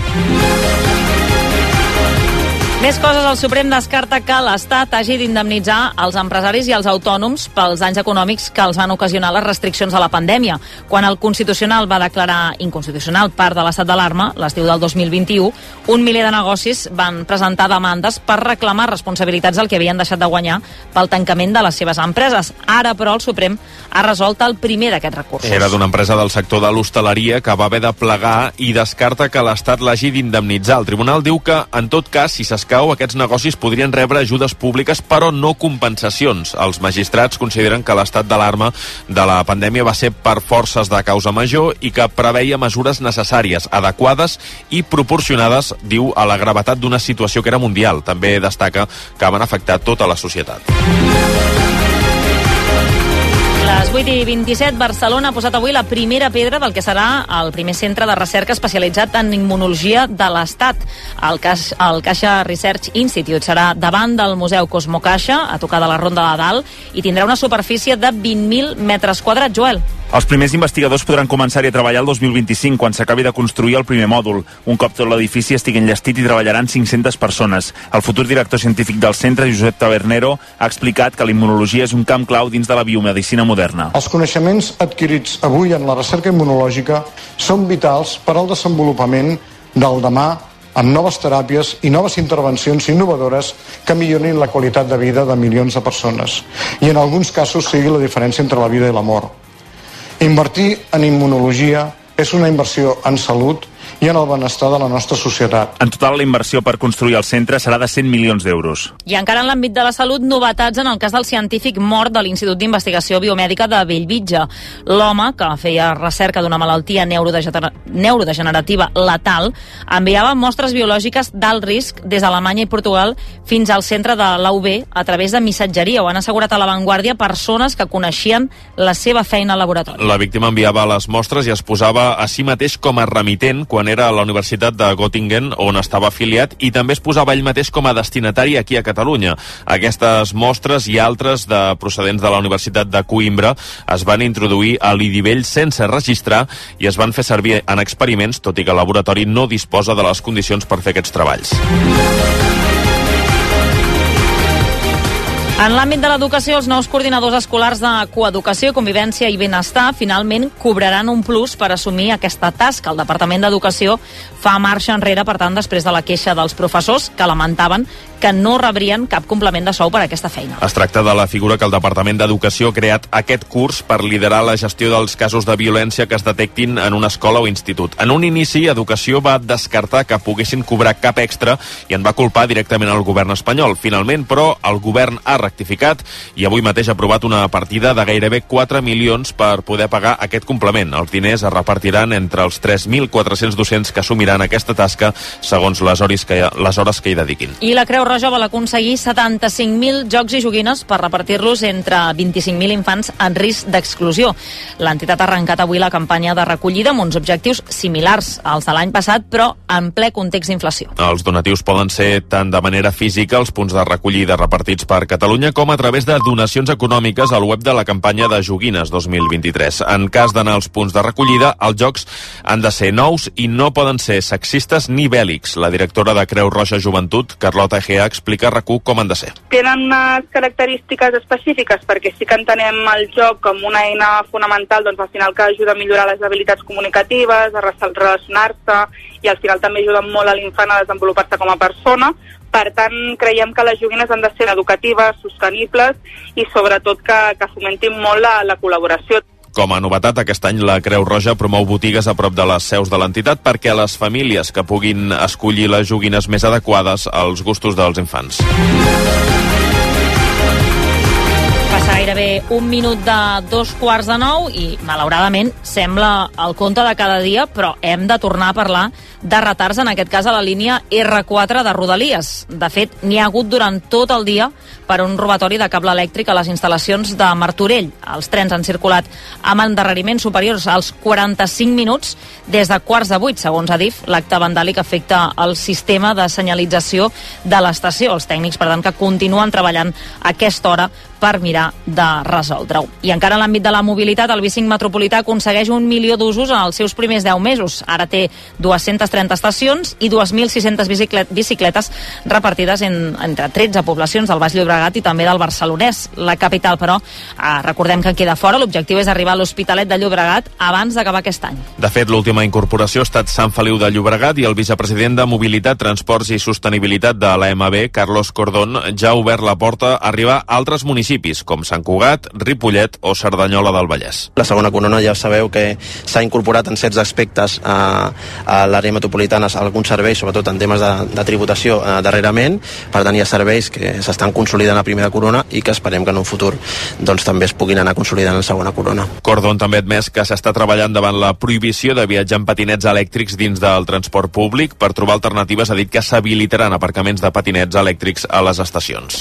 Més coses. El Suprem descarta que l'Estat hagi d'indemnitzar els empresaris i els autònoms pels danys econòmics que els van ocasionar les restriccions a la pandèmia. Quan el Constitucional va declarar inconstitucional part de l'estat d'alarma, l'estiu del dos mil vint-i-u, un miler de negocis van presentar demandes per reclamar responsabilitats del que havien deixat de guanyar pel tancament de les seves empreses. Ara, però, el Suprem ha resolt el primer d'aquests recursos. Era d'una empresa del sector de l'hostaleria que va haver de plegar i descarta que l'Estat l'hagi d'indemnitzar. El tribunal diu que, en tot cas, si s'escau, aquests negocis podrien rebre ajudes públiques però no compensacions. Els magistrats consideren que l'estat d'alarma de la pandèmia va ser per forces de causa major i que preveia mesures necessàries, adequades i proporcionades, diu, a la gravetat d'una situació que era mundial. També destaca que van afectar tota la societat. A les vuit i vint-i-set, Barcelona ha posat avui la primera pedra del que serà el primer centre de recerca especialitzat en immunologia de l'Estat. El, Caixa, el Caixa Research Institute serà davant del Museu Cosmo Caixa, a tocar de la Ronda de Dalt, i tindrà una superfície de vint mil metres quadrats. Joel. Els primers investigadors podran començar-hi a treballar el dos mil vint-i-cinc, quan s'acabi de construir el primer mòdul. Un cop tot l'edifici estigui enllestit, hi treballaran cinc-centes persones. El futur director científic del centre, Josep Tabernero, ha explicat que la immunologia és un camp clau dins de la biomedicina moderna. Els coneixements adquirits avui en la recerca immunològica són vitals per al desenvolupament del demà amb noves teràpies i noves intervencions innovadores que millorin la qualitat de vida de milions de persones i en alguns casos sigui la diferència entre la vida i la mort. Invertir en immunologia és una inversió en salut i en el benestar de la nostra societat. En total, la inversió per construir el centre serà de cent milions d'euros. I encara en l'àmbit de la salut, novetats en el cas del científic mort de l'Institut d'Investigació Biomèdica de Bellvitge. L'home, que feia recerca d'una malaltia neurodegenerativa letal, enviava mostres biològiques d'alt risc des d'Alemanya i Portugal fins al centre de l'A U B a través de missatgeria. Ho han assegurat a La Vanguardia persones que coneixien la seva feina al laboratori. La víctima enviava les mostres i es posava a si mateix com a remitent quan quan era a la Universitat de Göttingen, on estava afiliat, i també es posava ell mateix com a destinatari aquí a Catalunya. Aquestes mostres i altres de procedents de la Universitat de Coimbra es van introduir a l'Idivell sense registrar i es van fer servir en experiments, tot i que el laboratori no disposa de les condicions per fer aquests treballs. En l'àmbit de l'educació, els nous coordinadors escolars de coeducació, convivència i benestar finalment cobraran un plus per assumir aquesta tasca. El Departament d'Educació fa marxa enrere, per tant, després de la queixa dels professors que lamentaven que no rebrien cap complement de sou per aquesta feina. Es tracta de la figura que el Departament d'Educació ha creat aquest curs per liderar la gestió dels casos de violència que es detectin en una escola o institut. En un inici, Educació va descartar que poguessin cobrar cap extra i en va culpar directament al govern espanyol. Finalment, però, el govern ha rectificat i avui mateix ha aprovat una partida de gairebé quatre milions per poder pagar aquest complement. Els diners es repartiran entre els tres mil quatre-cents docents que assumiran aquesta tasca segons les hores que, les hores que hi dediquin. I la Creu Roja vol aconseguir setanta-cinc mil jocs i joguines per repartir-los entre vint-i-cinc mil infants en risc d'exclusió. L'entitat ha arrencat avui la campanya de recollida amb uns objectius similars als de l'any passat, però en ple context d'inflació. Els donatius poden ser tant de manera física, els punts de recollida repartits per Catalunya, com a través de donacions econòmiques al web de la campanya de Joguines dos mil vint-i-tres. En cas d'anar als punts de recollida, els jocs han de ser nous i no poden ser sexistes ni bèl·lics. La directora de Creu Roja Joventut, Carlota Egea, explica a RAC u com han de ser. Tenen unes característiques específiques perquè sí que entenem el joc com una eina fonamental, doncs al final que ajuda a millorar les habilitats comunicatives, a relacionar-se i al final també ajuden molt a l'infant a desenvolupar-se com a persona. Per tant, creiem que les joguines han de ser educatives, sostenibles i sobretot que, que fomentin molt la, la col·laboració. Com a novetat, aquest any la Creu Roja promou botigues a prop de les seus de l'entitat perquè les famílies que puguin escollir les joguines més adequades als gustos dels infants. Passa gairebé un minut de dos quarts de nou i, malauradament, sembla el conte de cada dia, però hem de tornar a parlar de retards, en aquest cas a la línia erre quatre de Rodalies. De fet, n'hi ha hagut durant tot el dia per un robatori de cable elèctric a les instal·lacions de Martorell. Els trens han circulat amb endarreriments superiors als quaranta-cinc minuts des de quarts de vuit, segons Adif. L'acte vandàlic afecta el sistema de senyalització de l'estació. Els tècnics, per tant, que continuen treballant a aquesta hora per mirar de resoldre-ho. I encara en l'àmbit de la mobilitat, el B cinc metropolità aconsegueix un milió d'usos en els seus primers deu mesos. Ara té dues-centes trenta estacions i dos mil sis-centes bicicletes repartides en, entre tretze poblacions del Baix Llobregat i també del Barcelonès. La capital, però, eh, recordem que en queda fora. L'objectiu és arribar a l'Hospitalet de Llobregat abans d'acabar aquest any. De fet, l'última incorporació ha estat Sant Feliu de Llobregat i el vicepresident de Mobilitat, Transports i Sostenibilitat de l'A M B, Carlos Cordón, ja ha obert la porta a arribar a altres municipis, com Sant Cugat, Ripollet o Cerdanyola del Vallès. La segona corona ja sabeu que s'ha incorporat en certs aspectes a, a l'àrea metropolitana alguns serveis, sobretot en temes de, de tributació eh, darrerament. Per tant, hi ha serveis que s'estan consolidant a primera corona i que esperem que en un futur doncs, també es puguin anar consolidant en segona corona. Cordon també ha admès que s'està treballant davant la prohibició de viatjar en patinets elèctrics dins del transport públic. Per trobar alternatives ha dit que s'habilitaran aparcaments de patinets elèctrics a les estacions.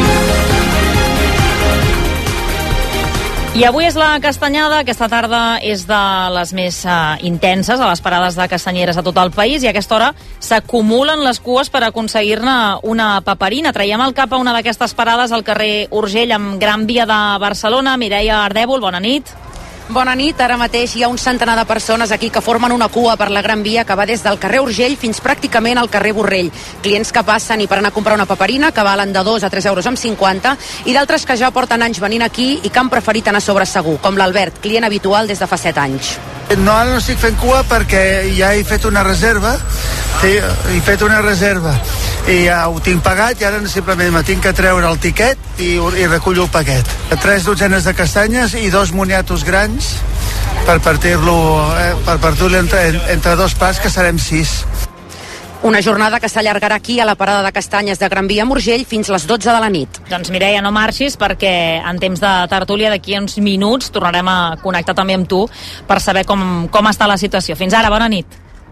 I avui és la castanyada. Aquesta tarda és de les més uh, intenses a les parades de castanyeres a tot el país i a aquesta hora s'acumulen les cues per aconseguir-ne una paperina. Traiem el cap a una d'aquestes parades al carrer Urgell amb Gran Via de Barcelona. Mireia Ardèvol, bona nit. Bona nit. Ara mateix hi ha un centenar de persones aquí que formen una cua per la Gran Via que va des del carrer Urgell fins pràcticament al carrer Borrell. Clients que passen i per anar a comprar una paperina que valen de dos a tres euros amb cinquanta i d'altres que ja porten anys venint aquí i que han preferit anar sobre segur, com l'Albert, client habitual des de fa set anys. No, ara no estic fent cua perquè ja he fet una reserva, he, he fet una reserva i ja ho tinc pagat i ara simplement me tinc que treure el tiquet i, i recullo el paquet. Tres dotzenes de castanyes i dos moniatos grans per partir-lo eh, per partir-lo entre, entre dos plats, que serem sis. Una jornada que s'allargarà aquí a la parada de castanyes de Gran Via Urgell fins les dotze de la nit. Doncs Mireia, no marxis perquè en temps de tertúlia d'aquí uns minuts tornarem a connectar també amb tu per saber com, com està la situació. Fins ara, bona nit.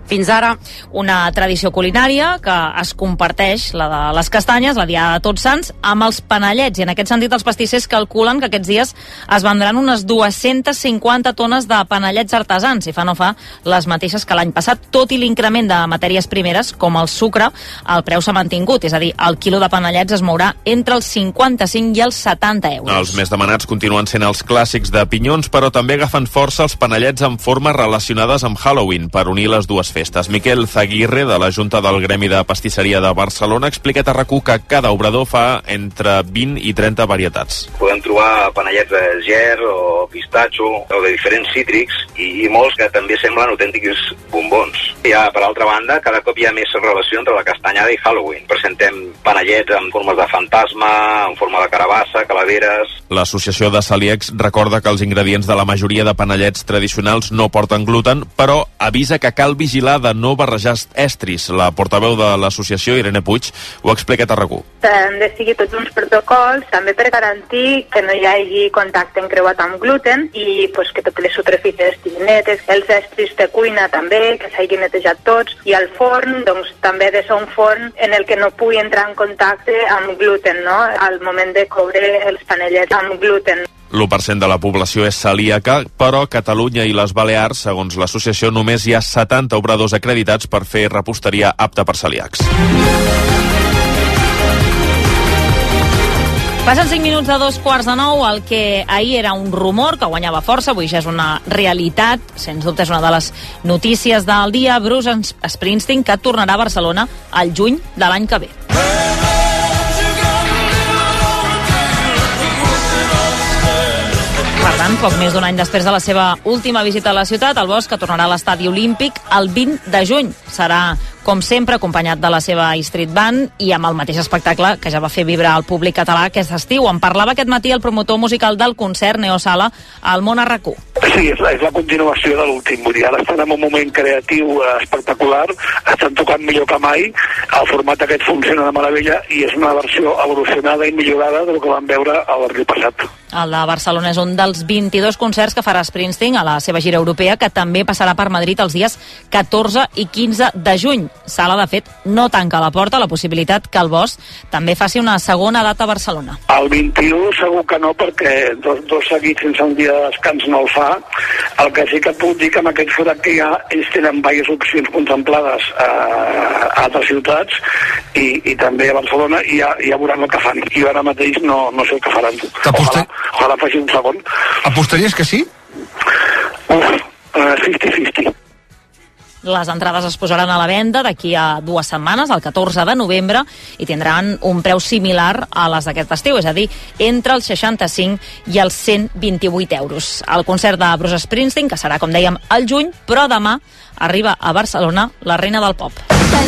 Fins ara. Una tradició culinària que es comparteix, la de les castanyes, la diada de Tots Sants, amb els panellets. I en aquest sentit els pastissers calculen que aquests dies es vendran unes dues-centes cinquanta tones de panellets artesans, i fa no fa les mateixes que l'any passat. Tot i l'increment de matèries primeres, com el sucre, el preu s'ha mantingut, és a dir, el quilo de panellets es mourà entre els cinquanta-cinc i els setanta euros. Els més demanats continuen sent els clàssics de pinyons, però també agafen força els panellets amb formes relacionades amb Halloween per unir les dues festes. Miquel Zaguirre, de la Junta del Gremi de Pastisseria de Barcelona, explica a RAC1 que cada obrador fa entre vint i trenta varietats. Podem trobar panellets de ger o pistatxo o de diferents cítrics i, i molts que també semblen autèntics bombons. I ja, per altra banda, cada cop hi ha més relació entre la castanyada i Halloween. Presentem panellets en formes de fantasma, en forma de carabassa, calaveres... L'Associació de Celíacs recorda que els ingredients de la majoria de panellets tradicionals no porten gluten, però avisa que cal vigilar de no barrejar estris. La portaveu de l'associació, Irene Puig, ho ha explicat a RAC1. Han de seguir tots uns protocols, també per garantir que no hi hagi contacte encreuat amb gluten i pues, que totes les superfícies estiguin netes, els estris de cuina també, que s'hagin netejat tots, i el forn doncs, també ha de ser un forn en el que no pugui entrar en contacte amb gluten, no? Al moment de coure els panellets amb gluten. l'u per cent de la població és celíaca, però a Catalunya i les Balears, segons l'associació, només hi ha setanta obradors acreditats per fer reposteria apta per celíacs. Passen cinc minuts de dos quarts de nou. El que ahir era un rumor que guanyava força, avui ja és una realitat. Sens dubte és una de les notícies del dia. Bruce Springsteen, que tornarà a Barcelona al juny de l'any que ve. Per tant, poc més d'un any després de la seva última visita a la ciutat, el Bosch, que tornarà a l'estadi olímpic el vint de juny. Serà, com sempre, acompanyat de la seva Street Band i amb el mateix espectacle que ja va fer vibrar el públic català aquest estiu. En parlava aquest matí el promotor musical del concert, Neo Sala, al Món a RAC1. Sí, és la, és la continuació de l'últim. Vull dir, ara estan en un moment creatiu eh, espectacular, estan tocant millor que mai, el format aquest funciona de meravella i és una versió evolucionada i millorada del que vam veure a l'abril passat. El de Barcelona és un dels vint-i-dos concerts que farà Springsteen a la seva gira europea, que també passarà per Madrid els dies catorze i quinze de juny. Sala, de fet, no tanca la porta a la possibilitat que el Bosch també faci una segona data a Barcelona. El vint-i-u segur que no, perquè dos, dos seguits sense un dia de descans no el fa. El que sí que et puc dir que amb aquest forat que hi ha, ells tenen diverses opcions contemplades a, a altres ciutats i, i també a Barcelona, i ja, ja veuran el que fan. I ara mateix no, no sé el que faran. Ojalà, ojalà faci un segon. Apostaries que sí? Uf, cinquanta cinquanta. Les entrades es posaran a la venda d'aquí a dues setmanes, el catorze de novembre, i tindran un preu similar a les d'aquest estiu, és a dir, entre els seixanta-cinc i els cent vint-i-vuit euros. El concert de Bruce Springsteen, que serà, com dèiem, al juny, però demà arriba a Barcelona la reina del pop.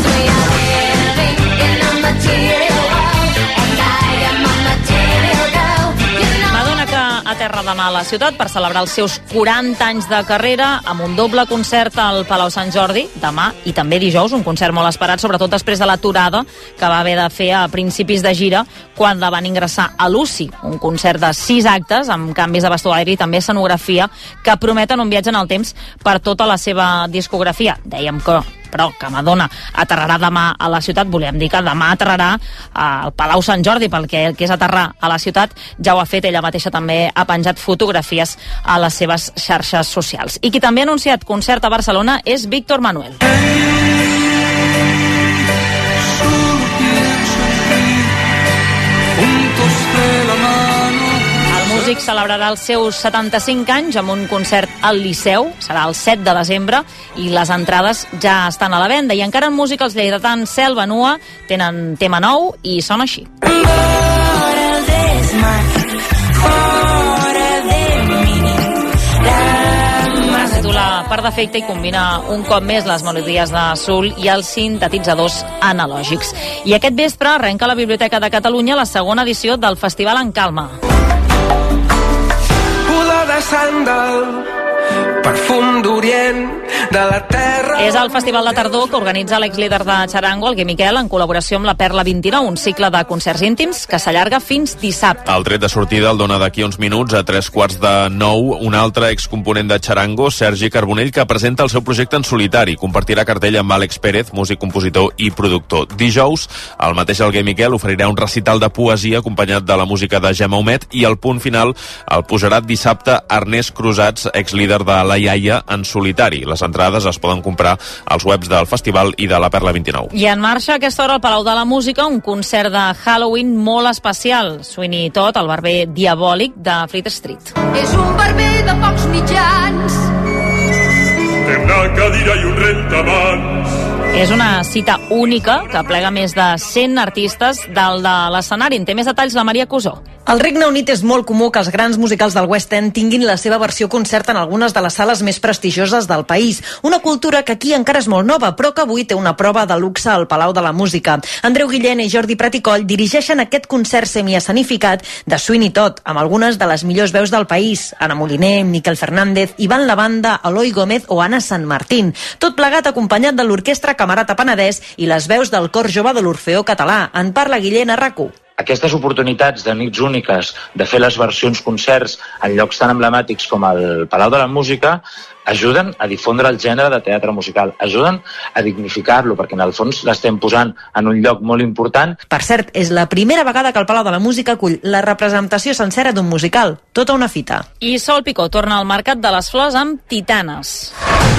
A terra demà a la ciutat per celebrar els seus quaranta anys de carrera amb un doble concert al Palau Sant Jordi demà i també dijous, un concert molt esperat, sobretot després de l'aturada que va haver de fer a principis de gira quan la van ingressar a l'U C I, un concert de sis actes amb canvis de vestuari i també escenografia que prometen un viatge en el temps per tota la seva discografia. Dèiem que però que Madonna aterrarà demà a la ciutat, volem dir que demà aterrarà al Palau Sant Jordi, pel que, que és aterrar a la ciutat, ja ho ha fet, ella mateixa també ha penjat fotografies a les seves xarxes socials. I qui també ha anunciat concert a Barcelona és Víctor Manuel. El músic celebrarà els seus setanta-cinc anys amb un concert al Liceu, serà el set de desembre, i les entrades ja estan a la venda. I encara en música els lleidatans Selva Nua tenen tema nou i sona així. Es titula Per defecte i combina un cop més les melodies de soul i els sintetitzadors analògics. I aquest vespre arrenca a la Biblioteca de Catalunya la segona edició del Festival en Calma. De sandal, perfum d'Orient de la terra. És el festival de tardor que organitza l'exlíder de Charango, el Guy Miquel, en col·laboració amb la Perla vint-i-nou, un cicle de concerts íntims que s'allarga fins dissabte. El tret de sortida el dona d'aquí uns minuts, a tres quarts de nou, un altre excomponent de Charango, Sergi Carbonell, que presenta el seu projecte en solitari. Compartirà cartell amb Àlex Pérez, músic, compositor i productor. Dijous, el mateix el Guy Miquel oferirà un recital de poesia acompanyat de la música de Gemma Humet i el punt final el posarà dissabte Ernest Crusats, exlíder de La Iaia, en solitari. Les entrades es poden comprar als webs del festival i de la Perla vint-i-nou. I en marxa a aquesta hora al Palau de la Música un concert de Halloween molt especial. Sweeney Todd, el barber diabòlic de Fleet Street. És un barber de pocs mitjans. Té una cadira i un rentamans. És una cita única que plega més de cent artistes dalt de l'escenari. En té més detalls la Maria Cusó. Al Regne Unit és molt comú que els grans musicals del West End tinguin la seva versió concert en algunes de les sales més prestigioses del país. Una cultura que aquí encara és molt nova, però que avui té una prova de luxe al Palau de la Música. Andreu Guillén i Jordi Praticoll dirigeixen aquest concert semiescenificat de Sweeney Todd, amb algunes de les millors veus del país: Ana Moliner, Miquel Fernández, Ivan Lavanda, Eloi Gómez o Anna Sant Martín. Tot plegat acompanyat de l'Orquestra Camerata Penedès i les veus del Cor Jove de l'Orfeó Català. En parla Guillén a RAC u. Aquestes oportunitats de nits úniques, de fer les versions concerts en llocs tan emblemàtics com el Palau de la Música, ajuden a difondre el gènere de teatre musical, ajuden a dignificar-lo, perquè en el fons l'estem posant en un lloc molt important. Per cert, és la primera vegada que el Palau de la Música acull la representació sencera d'un musical, tota una fita. I Sol Picó torna al Mercat de les Flors amb Titanes.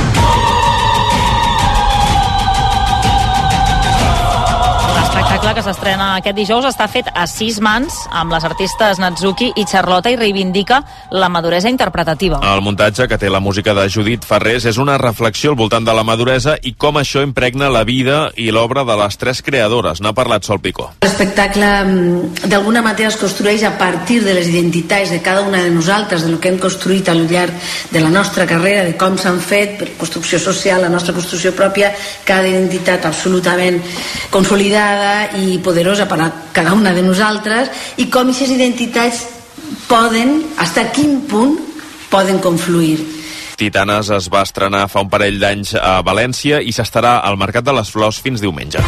L'espectacle que s'estrena aquest dijous està fet a sis mans amb les artistes Natsuki i Charlotta i reivindica la maduresa interpretativa. El muntatge, que té la música de Judit Ferrés, és una reflexió al voltant de la maduresa i com això impregna la vida i l'obra de les tres creadores. N'ha parlat Sol Picó. L'espectacle d'alguna manera es construeix a partir de les identitats de cada una de nosaltres, de lo que hem construït al llarg de la nostra carrera, de com s'han fet, per construcció social, la nostra construcció pròpia, cada identitat absolutament consolidada i poderosa per a cada una de nosaltres, i com aquestes identitats poden, fins a quin punt poden confluir. Titanes es va estrenar fa un parell d'anys a València i s'estarà al Mercat de les Flors fins diumenge.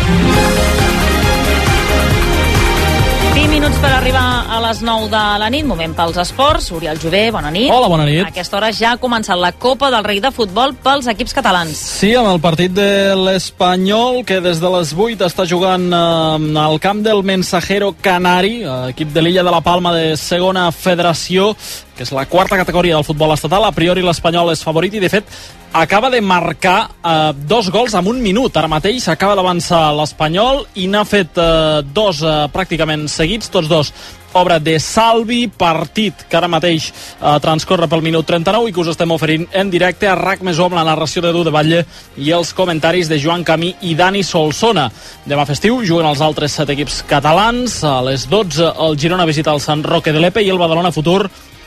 vint minuts per arribar a les nou de la nit, moment pels esports. Oriol Jové, bona nit. Hola, bona nit. A aquesta hora ja ha començat la Copa del Rei de Futbol pels equips catalans. Sí, amb el partit de l'Espanyol, que des de les vuit està jugant eh, al camp del Mensajero Canari, equip de l'Illa de la Palma de segona federació, que és la quarta categoria del futbol estatal. A priori l'Espanyol és favorit i, de fet, acaba de marcar eh, dos gols en un minut. Ara mateix acaba d'avançar l'Espanyol i n'ha fet eh, dos eh, pràcticament seguits, tots dos obra de Salvi, partit que ara mateix eh, transcorre pel minut trenta-nou i que us estem oferint en directe a RAC més o amb la narració de Du de Batlle i els comentaris de Joan Camí i Dani Solsona. Demà festiu juguen els altres set equips catalans. A les dotze el Girona visita el Sant Roque de l'Epe i el Badalona Futur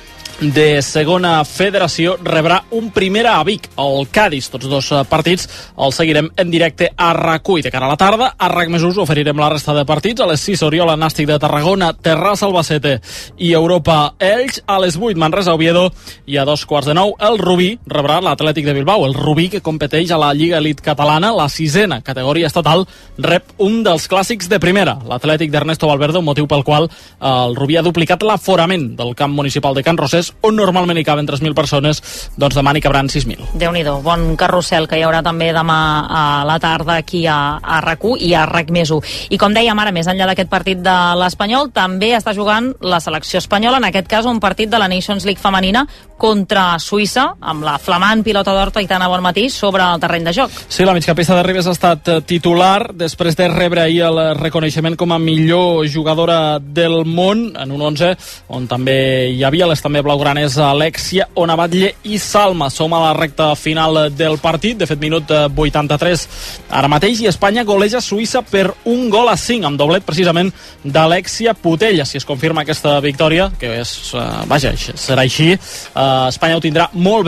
de segona federació rebrà un Primera a Vic, el Cádiz. Tots dos partits els seguirem en directe a RAC u. I de cara a la tarda, a RAC més us oferirem la resta de partits. A les sis, Oriola Nàstic de Tarragona, Terrassa Albacete i Europa Elx. A les vuit, Manresa Oviedo, i a dos quarts de nou, el Rubí rebrà l'Atlètic de Bilbao. El Rubí, que competeix a la Lliga Elite Catalana, la sisena categoria estatal, rep un dels clàssics de primera, l'Atlètic d'Ernesto Valverde, un motiu pel qual el Rubí ha duplicat l'aforament del camp municipal de Can Rosés, on normalment hi caben tres mil persones, doncs demà n'hi cabran sis mil. Déu-n'hi-do, bon carrusel que hi haurà també demà a la tarda aquí a, a RAC u i a RAC més u. I com dèiem ara, més enllà d'aquest partit de l'Espanyol, també està jugant la selecció espanyola, en aquest cas un partit de la Nations League femenina contra Suïssa, amb la flamant pilota d'or Aitana Bonmatí sobre el terreny de joc. Sí, la migcampista de Ribes ha estat titular després de rebre ahir el reconeixement com a millor jugadora del món en un onze on també hi havia les també blaugranes Alexia, Onabatlle i Salma. Som a la recta final del partit, de fet minut vuitanta-tres ara mateix, i Espanya goleja Suïssa per un gol a cinc, amb doblet precisament d'Alexia Putella. Si es confirma aquesta victòria, que és, uh, vaja, serà així, uh, Espanya ho tindrà molt bé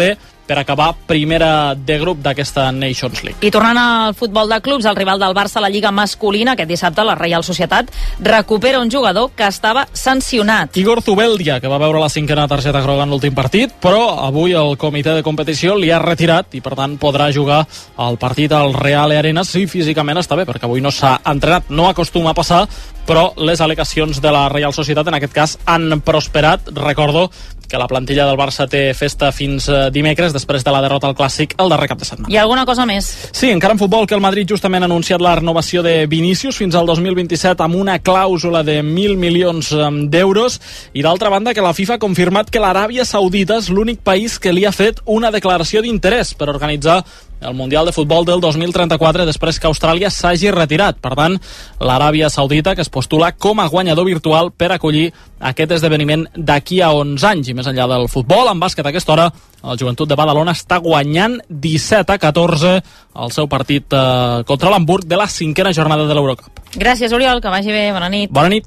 per acabar primera de grup d'aquesta Nations League. I tornant al futbol de clubs, el rival del Barça a la Lliga masculina, aquest dissabte la Reial Societat recupera un jugador que estava sancionat. Igor Zubeldia, que va veure la cinquena targeta groga en l'últim partit, però avui el comitè de competició li ha retirat i per tant podrà jugar el partit al Real Arena si físicament està bé, perquè avui no s'ha entrenat. No acostuma a passar, però les al·legacions de la Reial Societat en aquest cas han prosperat. Recordo que la plantilla del Barça té festa fins dimecres, després de la derrota al Clàssic el darrer cap de setmana. I alguna cosa més? Sí, encara en futbol, que el Madrid justament ha anunciat la renovació de Vinícius fins al dos mil vint-i-set amb una clàusula de mil milions d'euros, i d'altra banda que la FIFA ha confirmat que l'Aràbia Saudita és l'únic país que li ha fet una declaració d'interès per organitzar el Mundial de Futbol del dos mil trenta-quatre després que Austràlia s'hagi retirat. Per tant, l'Aràbia Saudita, que es postula com a guanyador virtual per acollir aquest esdeveniment d'aquí a onze anys. I més enllà del futbol, en bàsquet a aquesta hora, el Joventut de Badalona està guanyant disset a catorze el seu partit eh, contra l'Hamburg de la cinquena jornada de l'Eurocup. Gràcies, Oriol, que vagi bé. Bona nit. Bona nit.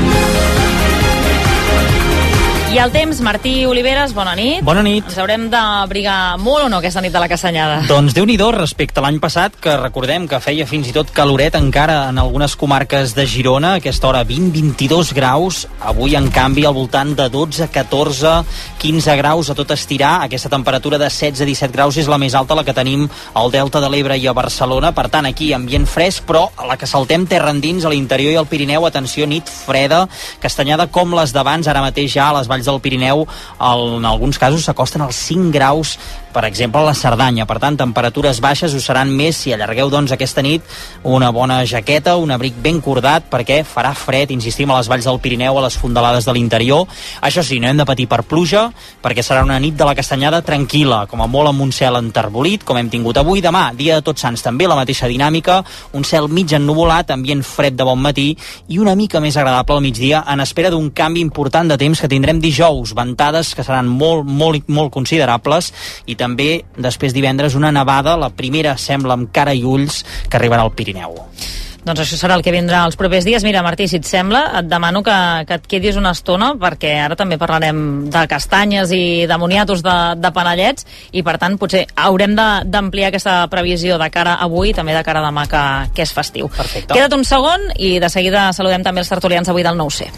I el temps, Martí Oliveres, bona nit. Bona nit. Ens haurem d'abrigar molt o no aquesta nit de la Castanyada? Doncs Déu-n'hi-do respecte a l'any passat, que recordem que feia fins i tot caloret encara en algunes comarques de Girona, a aquesta hora vint a vint-i-dos graus, avui en canvi al voltant de dotze, catorze, quinze graus a tot estirar. Aquesta temperatura de setze a disset graus és la més alta, la que tenim al Delta de l'Ebre i a Barcelona. Per tant, aquí ambient fresc, però a la que saltem terra endins, a l'interior i al Pirineu, atenció, nit freda, Castanyada com les d'abans. Ara mateix ja a les valls del Pirineu en alguns casos s'acosten als cinc graus, per exemple a la Cerdanya. Per tant, temperatures baixes ho seran més si allargueu doncs aquesta nit una bona jaqueta, un abric ben cordat, perquè farà fred, insistim, a les valls del Pirineu, a les fondalades de l'interior. Això sí, no hem de patir per pluja, perquè serà una nit de la Castanyada tranquil·la, com a molt amb un cel enterbolit, com hem tingut avui. Demà, dia de Tots Sants, també la mateixa dinàmica, un cel mig ennuvolat, ambient fred de bon matí i una mica més agradable al migdia, en espera d'un canvi important de temps que tindrem dijous, ventades que seran molt, molt, molt considerables, i també després divendres una nevada, la primera sembla amb cara i ulls, que arribarà al Pirineu. Doncs això serà el que vindrà els propers dies. Mira, Martí, si et sembla, et demano que, que et quedis una estona, perquè ara també parlarem de castanyes i de moniatos de, de panellets, i per tant potser haurem d'ampliar aquesta previsió de cara a avui i també de cara a demà, que, que és festiu. Perfecte. Queda't un segon i de seguida saludem també els tertulians avui del nou C.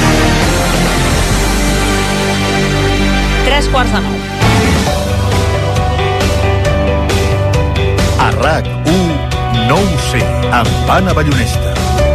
Tres quarts de nou. A RAC u, nou C, amb Anna Ballonesta.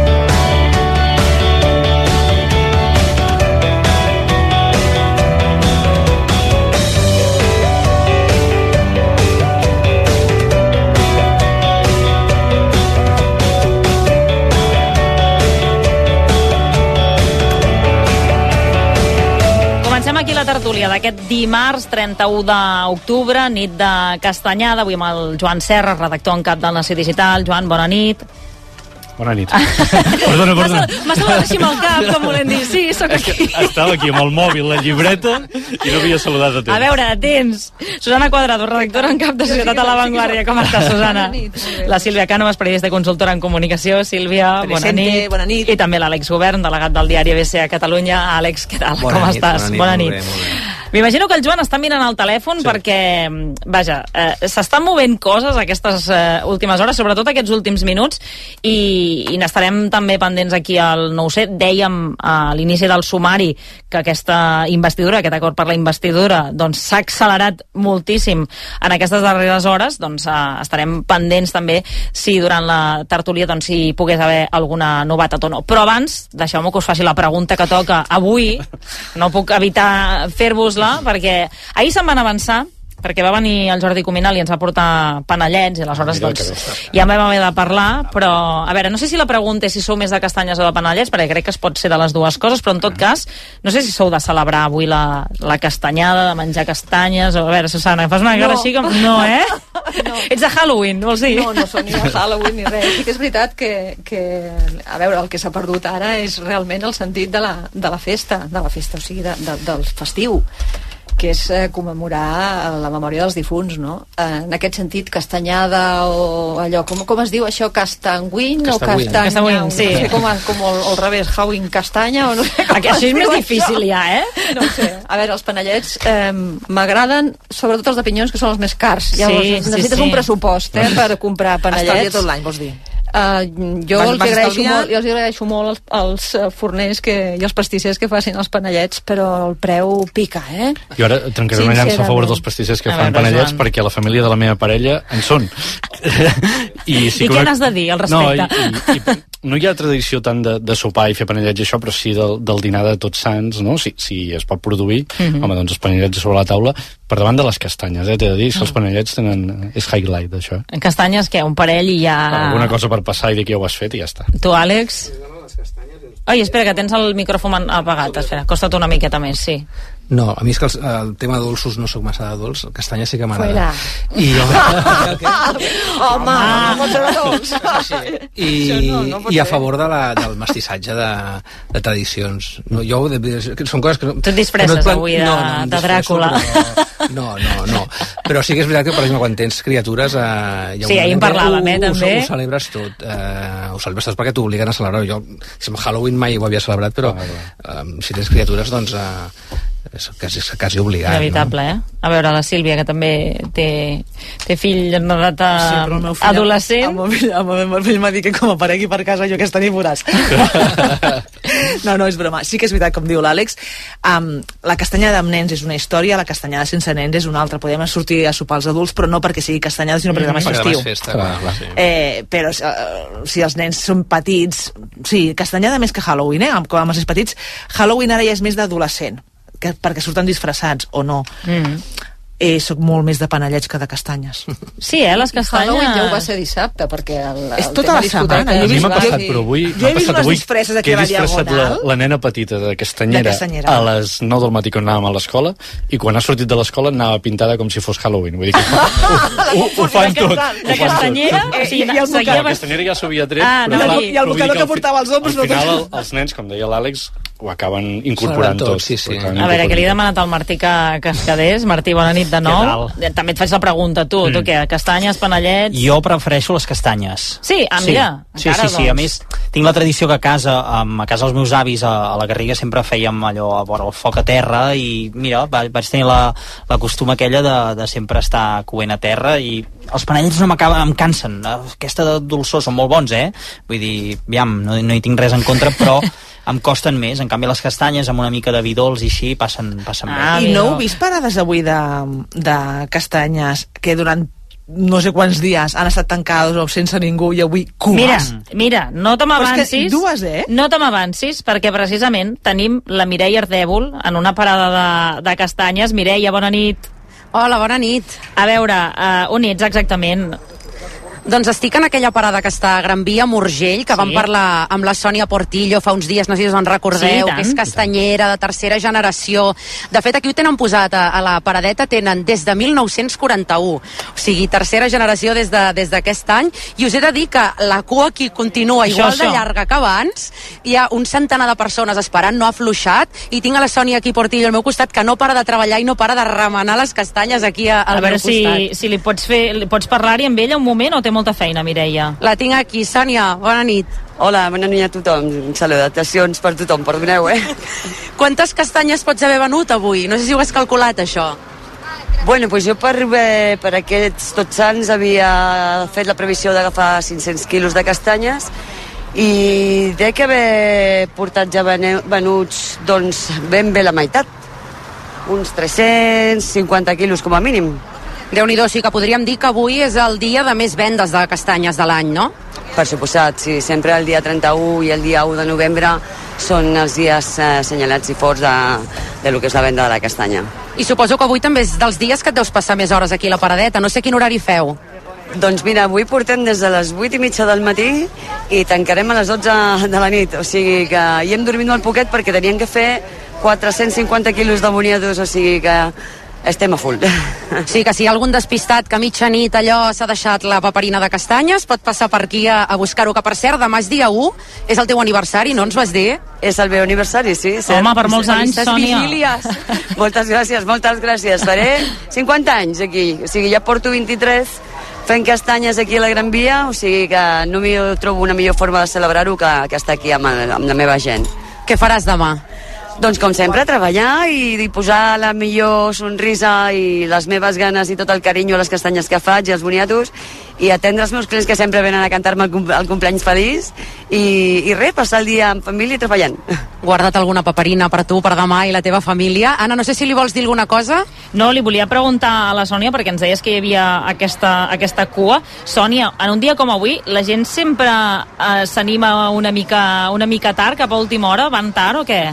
Comencem aquí la tertúlia d'aquest dimarts trenta-u d'octubre, nit de Castanyada, avui amb el Joan Serra, redactor en cap del Nació Digital. Joan, bona nit. Bona nit. Perdona, perdona. M'ha saludat així amb el cap, com volent dir, sí, sóc aquí. Estava aquí amb el mòbil, la llibreta, i no havia saludat a temps. A veure, atents. Susana Cuadrado, redactora en cap de Societat a la Vanguardia. Com estàs, Susana? La Sílvia Cànovas, periodista i consultora en comunicació. Sílvia, bona nit. Bona nit. I també l'Àlex Govern, delegat del diari A B C a Catalunya. Àlex, què tal? Bona Com nit, estàs? bona nit, Bona nit. molt bé, molt bé. M'imagino que el Joan està mirant el telèfon sí. perquè, vaja, eh, s'estan movent coses aquestes eh, últimes hores, sobretot aquests últims minuts, i, i n'estarem també pendents aquí al nou C. Dèiem a l'inici del sumari que aquesta investidura, aquest acord per la investidura, doncs s'ha accelerat moltíssim en aquestes darreres hores. Doncs eh, estarem pendents també si durant la tertúlia doncs, si hi pogués haver alguna novetat o no. Però abans, deixeu-me que us faci la pregunta que toca avui. No puc evitar fer-vos-la, perquè ahir se'n van avançar, perquè va venir el Jordi Cuminal i ens va portar panellets, i aleshores doncs, ja en vam haver de parlar, però a veure, no sé si la pregunta és si sou més de castanyes o de panellets, perquè crec que es pot ser de les dues coses, però en tot cas, no sé si sou de celebrar avui la, la castanyada, de menjar castanyes, o a veure, Susana, fas una cara No. així com... No, eh? No. Ets de Halloween, vols dir? No, no són ni de Halloween ni res. Sí que és veritat que, que a veure, el que s'ha perdut ara és realment el sentit de la, de la festa, de la festa, o sigui, de, de, del festiu, que és eh, commemorar la memòria dels difunts, no? Eh, en aquest sentit, castanyada o allò, com, com es diu això, castanguin o castanya? Castanguin, sí. No sé com, com al, al revés, Hauin castanya o no sé com Aquí, això és més difícil això. ja, eh? No sé. A veure, els panellets eh, m'agraden, sobretot els de pinyons, que són els més cars. Llavors, Sí, necessites sí, sí. un pressupost eh, per comprar panellets. Estalvia tot l'any, vols dir? Uh, jo Vas- els vas agraeixo estalviar? molt, jo els agraeixo molt als, als eh, forners que, i als pastissers que facin els panellets, però el preu pica, eh? Jo ara trencaré una llança a favor dels pastissers que A fan veure, panellets, Joan. perquè la família de la meva parella en són. I, sí I que què una- n'has de dir al respecte? No, i, i, i no hi ha tradició tant de, de sopar i fer panellets i això, però sí del, del dinar de Tots Sants, no? Si, si es pot produir, Mhm. home, doncs els panellets sobre la taula, per davant de les castanyes, eh? T'he de dir que els panellets tenen... És highlight, això. En castanyes, què? Un parell i ja... Alguna cosa per passar i dir que ja ho has fet i ja està. Tu, Àlex? Ai, espera, que tens el micròfon apagat. Espera, costa't una miqueta més, sí. No, a mi és que els, el tema de dolços no sóc massa de dolç, el castanya sí que m'agrada. Fuera. I, Home, no pot ser dolç. i, no, no pot i a ser. favor de la, del mestissatge de, de tradicions. No, jo, de, de, són coses que... no- Tu et disfresses que no et plan- avui de- no, no, em de disfresso, Dràcula. Però, no, no, no. Però sí que és veritat que, per exemple, quan tens criatures... Eh, hi ha Sí, un ahir en moment que parlàvem, eh, ho, també. Ho, ho celebres tot. Eh, ho celebres tot perquè t'obliguen a celebrar. Jo, si amb Halloween mai ho havia celebrat, però eh, si tens criatures, doncs... Eh, és quasi, és quasi obligat. Inevitable, eh? A veure, la Sílvia, que també té, té fill en edat Sí, però el meu fill, adolescent. El meu fill, el meu fill m'ha dit que com aparegui per casa jo aquesta nit veuràs. No, no, és broma. Sí que és veritat, com diu l'Àlex, um, la castanyada amb nens és una història, la castanyada sense nens és una altra. Podem sortir a sopar els adults, però no perquè sigui castanyada, sinó perquè demà és Perquè demà festiu. és festa, clar, clar, sí. Eh, però uh, si els nens són petits... Sí, castanyada més que Halloween, eh? Amb, com amb els nens petits. Halloween ara ja és més d'adolescent, que, perquè surten disfressats, o no. Mm. Eh, soc molt més de panellets que de castanyes. Sí, eh, les castanyes... Halloween ja ho va ser dissabte, perquè el, el És tota tema la setmana. discoteques Jo he A mi vist- m'ha passat, jo- però avui... jo he m'ha vist passat unes avui disfresses aquí que he a la disfressat la, Diagonal. la nena petita de castanyera, De castanyera. a les nou del matí quan anàvem a l'escola, i quan ha sortit de l'escola anava pintada com si fos Halloween. Vull dir que ho, ho, ho fan tot. De castanyera? Eh, O sigui, i el seguia La bast- castanyera ja s'havia tret, Ah, però, no, clar, i- i el però vull dir mocador que al fi- portava als ombres al no final tenia- el, els nens, com deia l'Àlex, ho acaben incorporant Celebrant tot, tot. sí, sí. A veure, que li he demanat al Martí que, que es quedés. Martí, bona nit de nou. També et faig la pregunta, tu. Mm. Tu què? Castanyes, panellets... Jo prefereixo les castanyes. Sí, ah, mira, sí, encara, sí, sí, a doncs. més tinc la tradició que a casa, um, a casa dels meus avis a, a la Garriga sempre fèiem allò a vora el foc a terra i mira, va, vaig tenir la, la costum aquella de, de sempre estar coent a terra i els panellets no m'acaba, em cansen, aquesta de dolçor són molt bons, eh? Vull dir, aviam, no, no hi tinc res en contra, però em costen més, en canvi les castanyes amb una mica de vi dolç i així passen, passen Ah, bé. I no heu vist parades avui de, de castanyes que durant no sé quants dies han estat tancades o sense ningú i avui cues? Mira, mira, no te Però és m'avancis. que dues, eh? No te m'avancis, perquè precisament tenim la Mireia Ardèvol en una parada de, de castanyes. Mireia, bona nit. Hola, bona nit. A veure, uh, on ets exactament? Doncs estic en aquella parada que està a Gran Via, Morgell, que Sí. vam parlar amb la Sònia Portillo fa uns dies, no sé si us en Sí, recordeu, i tant. que és castanyera de tercera generació. De fet, aquí ho tenen posat, a, a la paradeta tenen des de mil nou-cents quaranta-u, o sigui, tercera generació des de, des d'aquest any, i us he de dir que la cua aquí continua Això, igual de això. llarga que abans, hi ha un centenar de persones esperant, no ha afluixat, i tinc a la Sònia aquí Portillo al meu costat, que no para de treballar i no para de remenar les castanyes aquí a, al A veure meu costat. si, si li pots, fer, li pots parlar-hi amb ella un moment o té molta feina, Mireia? La tinc aquí, Sònia, bona nit. Hola, bona nit a tothom. Salutacions per tothom, perdoneu, eh? Quantes castanyes pots haver venut avui? No sé si ho has calculat, això. Bueno, doncs jo per, eh, per aquests Tots Sants havia fet la previsió d'agafar cinc-cents quilos de castanyes i dec haver portat ja vene- venuts, doncs, ben bé la meitat. Uns tres-cents cinquanta quilos com a mínim. Déu-n'hi-do, sí que podríem dir que avui és el dia de més vendes de castanyes de l'any, no? Per suposat, sí. Sempre el dia trenta-u i el dia u de novembre són els dies eh, assenyalats i forts de, de lo que és la venda de la castanya. I suposo que avui també és dels dies que et deus passar més hores aquí a la paradeta. No sé quin horari feu. Doncs mira, avui portem des de les vuit i mitja del matí i tancarem a les dotze de la nit. O sigui que hi hem dormit molt poquet perquè teníem que fer quatre-cents cinquanta quilos de boniatos, o sigui que estem a full. Sí, que si hi ha algun despistat que a mitjanit allò s'ha deixat la paperina de castanyes, pot passar per aquí a, a buscar-ho, que per cert, demà és dia u, és el teu aniversari, no ens vas dir? És el meu aniversari, sí. Cert. Home, per molts anys, Sònia. Vigílies. Moltes gràcies, moltes gràcies. Faré cinquanta anys aquí, o sigui, ja porto vint-i-tres fent castanyes aquí a la Gran Via, o sigui que no m'hi trobo una millor forma de celebrar-ho que, que estar aquí amb, amb la meva gent. Què faràs demà? Doncs com sempre, treballar i, i posar la millor sonrisa i les meves ganes i tot el carinyo a les castanyes que faig i els boniatos i atendre els meus clients que sempre venen a cantar-me el, cum el cumpleaños feliç i, i res, passar el dia en família i treballant. Guarda't alguna paperina per tu, per demà i la teva família. Anna, no sé si li vols dir alguna cosa? No, li volia preguntar a la Sònia perquè ens deies que hi havia aquesta, aquesta cua. Sònia, en un dia com avui la gent sempre eh, s'anima una mica, una mica tard, cap a última hora, van tard o què?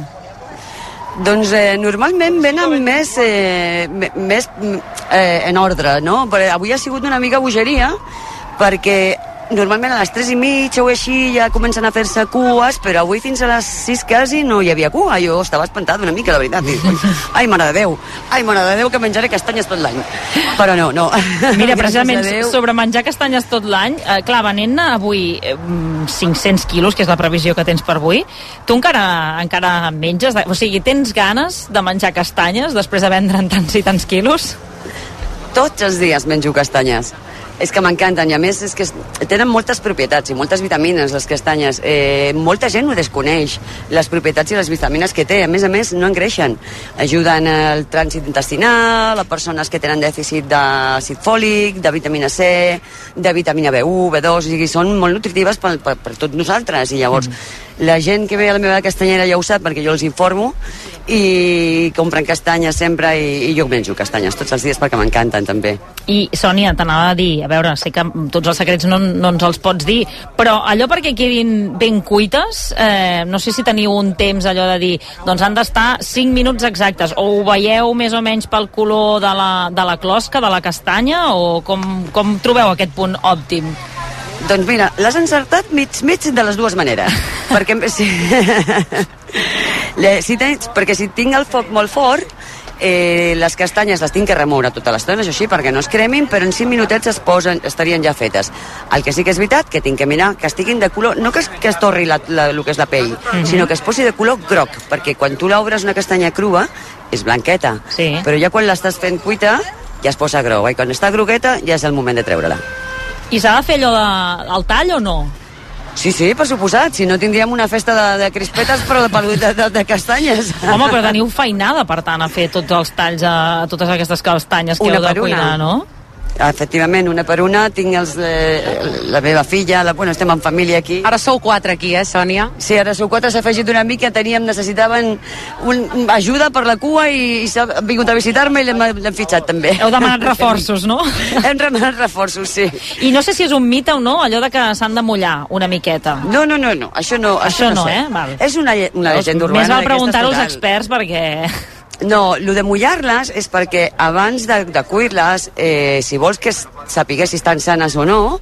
Doncs eh, normalment venen més, eh, més eh, en ordre, no? Però avui ha sigut una mica bogeria, perquè normalment a les tres i mitja o així ja comencen a fer-se cues, però avui fins a les sis quasi no hi havia cua. Jo estava espantada una mica, la veritat. Ai, mare de Déu, ai, mare de Déu, que menjaré castanyes tot l'any. Però no, no. Mira, precisament sobre menjar castanyes tot l'any, eh, clar, venent avui eh, cinc-cents quilos, que és la previsió que tens per avui, tu encara, encara menges, o sigui, tens ganes de menjar castanyes després de vendre'n tants i tants quilos? Tots els dies menjo castanyes. És que m'encanten, i a més és que tenen moltes propietats i moltes vitamines, les castanyes. Eh, molta gent ho desconeix, les propietats i les vitamines que té. A més a més, no engreixen. Ajuden al trànsit intestinal, a persones que tenen dèficit d'àcid fòlic, de vitamina C, de vitamina B u, B dos, o sigui, són molt nutritives per, per, per tots nosaltres. I llavors, mm. la gent que ve a la meva castanyera ja ho sap, perquè jo els informo, i compren castanyes sempre, i, i jo menjo castanyes tots els dies perquè m'encanten també. I Sònia, t'anava a dir, a veure, sé que tots els secrets no, no ens els pots dir, però allò perquè quedin ben cuites, eh, no sé si teniu un temps allò de dir, doncs han d'estar cinc minuts exactes, o ho veieu més o menys pel color de la, de la closca, de la castanya, o com, com trobeu aquest punt òptim? Doncs mira, l'has encertat mig-mig de les dues maneres. perquè, si, si tens, perquè si tinc el foc molt fort, eh, les castanyes les tinc que remoure tota l'estona, això sí, perquè no es cremin, però en cinc minutets es posen, estarien ja fetes. El que sí que és veritat, que tinc que mirar que estiguin de color, no que es, que es torri la, la, el que és la pell, mm-hmm. sinó que es posi de color groc, perquè quan tu l'obres una castanya crua, és blanqueta, sí. però ja quan l'estàs fent cuita, ja es posa groga, i quan està grogueta ja és el moment de treure-la. I s'ha de fer allò de, al tall o no? Sí, sí, per suposat. Si no tindríem una festa de, de crispetes, però de, de, de, de castanyes. Home, però teniu feinada, per tant, a fer tots els talls a, a totes aquestes castanyes que una heu de cuinar, no? Efectivament, una per una. Tinc els, eh, la meva filla, la, bueno, estem en família aquí. Ara sou quatre aquí, eh, Sònia? Sí, ara sou quatre, s'ha afegit una mica, teníem, necessitaven un, ajuda per la cua i, i s'ha vingut a visitar-me i l'hem fitxat també. Heu demanat reforços, no? Hem demanat reforços, sí. I no sé si és un mite o no, allò de que s'han de mullar una miqueta. No, no, no, no. Això no, això, això no, no sé. eh? Val. És una, una llegenda urbana. Més val preguntar-ho als experts perquè... No, el de mullar-les és perquè abans de, de cuir-les, eh, si vols que sapigués si estan sanes o no,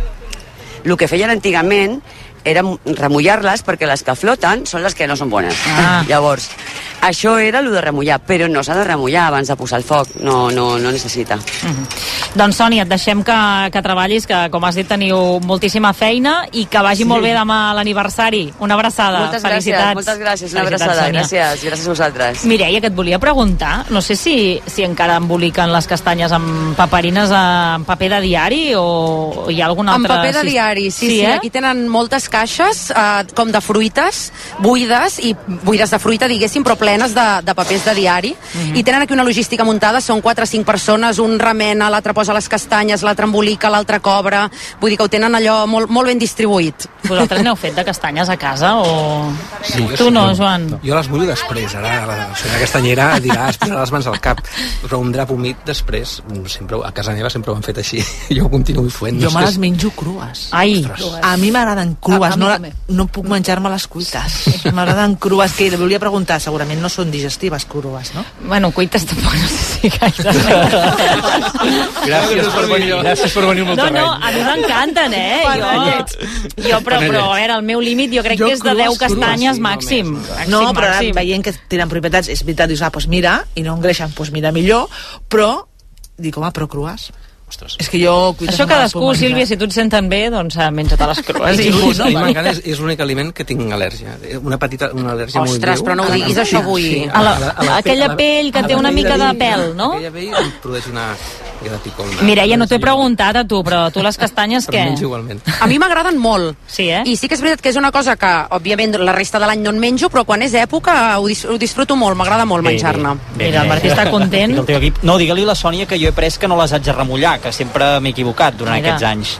el que feien antigament era remullar-les perquè les que floten són les que no són bones. Ah. Llavors, això era el de remullar, però no s'ha de remullar abans de posar el foc, no, no, no necessita. Mm-hmm. Doncs Sònia, et deixem que, que treballis, que com has dit teniu moltíssima feina i que vagi sí. molt bé demà l'aniversari. Una abraçada. Moltes Felicitats. gràcies, moltes gràcies, una abraçada. Gràcies, gràcies a vosaltres. Mireia, que et volia preguntar, no sé si, si encara emboliquen les castanyes amb paperines en paper de diari o hi ha algun altre... En paper de diari, sí, sí, sí eh? Aquí tenen moltes caixes eh, com de fruites buides i buides de fruita, diguéssim, però plenes de, de papers de diari. Mm-hmm. I tenen aquí una logística muntada, són quatre o cinc persones, un remena, l'altre posa les castanyes, l'altre embolica, l'altre cobra, vull dir que ho tenen allò molt, molt ben distribuït. Vosaltres n'heu fet de castanyes a casa o... Sí, tu sí, no, no, Joan? Jo les mullo després, ara la senyora castanyera dirà, es posarà les mans al cap, però un drap humit després, sempre, a casa meva sempre ho han fet així, jo ho continuo fent. Jo me les menjo crues. Ai, a mi m'agraden crues, no, no puc menjar-me les cuites. M'agraden crues, que volia preguntar, segurament no són digestives crues, no? Bueno, cuites tampoc no sé si gaire. Gràcies per venir, gràcies per venir al meu No, terreny. no, a mi m'encanten, eh? Jo, jo però, però, a veure, el meu límit jo crec Jo que és de crues, deu castanyes crues, sí, màxim. màxim. No, però ara màxim. veient que tenen propietats, és veritat, dius, ah, doncs mira, i no engreixen, doncs mira millor, però, dic, home, però crues. Ostres. És que jo... Això cadascú, Sílvia, si tu et senten bé, doncs eh, menja-te les crues. Sí, I... no, a mi m'encanta, és, és l'únic aliment que tinc al·lèrgia. Una petita una al·lèrgia molt Ostres, greu. però no ho diguis, això avui. Sí, A la, a la- aquella a la- pell que a la té una pell mica de vi, pèl, no? Aquella pell em produeix una mica de picor. Mireia, no t'ho he preguntat a tu, però tu les castanyes Però què? menjo igualment. A mi m'agraden molt. Sí, eh? I sí que és veritat que és una cosa que, òbviament, la resta de l'any no en menjo, però quan és època ho, dis ho disfruto molt, m'agrada molt menjar-ne. Mira, el Martí està content. El teu equip. No, digue-li a la Sònia que jo he pres que no les haig de remullar, que sempre m'he equivocat durant Mira. aquests anys.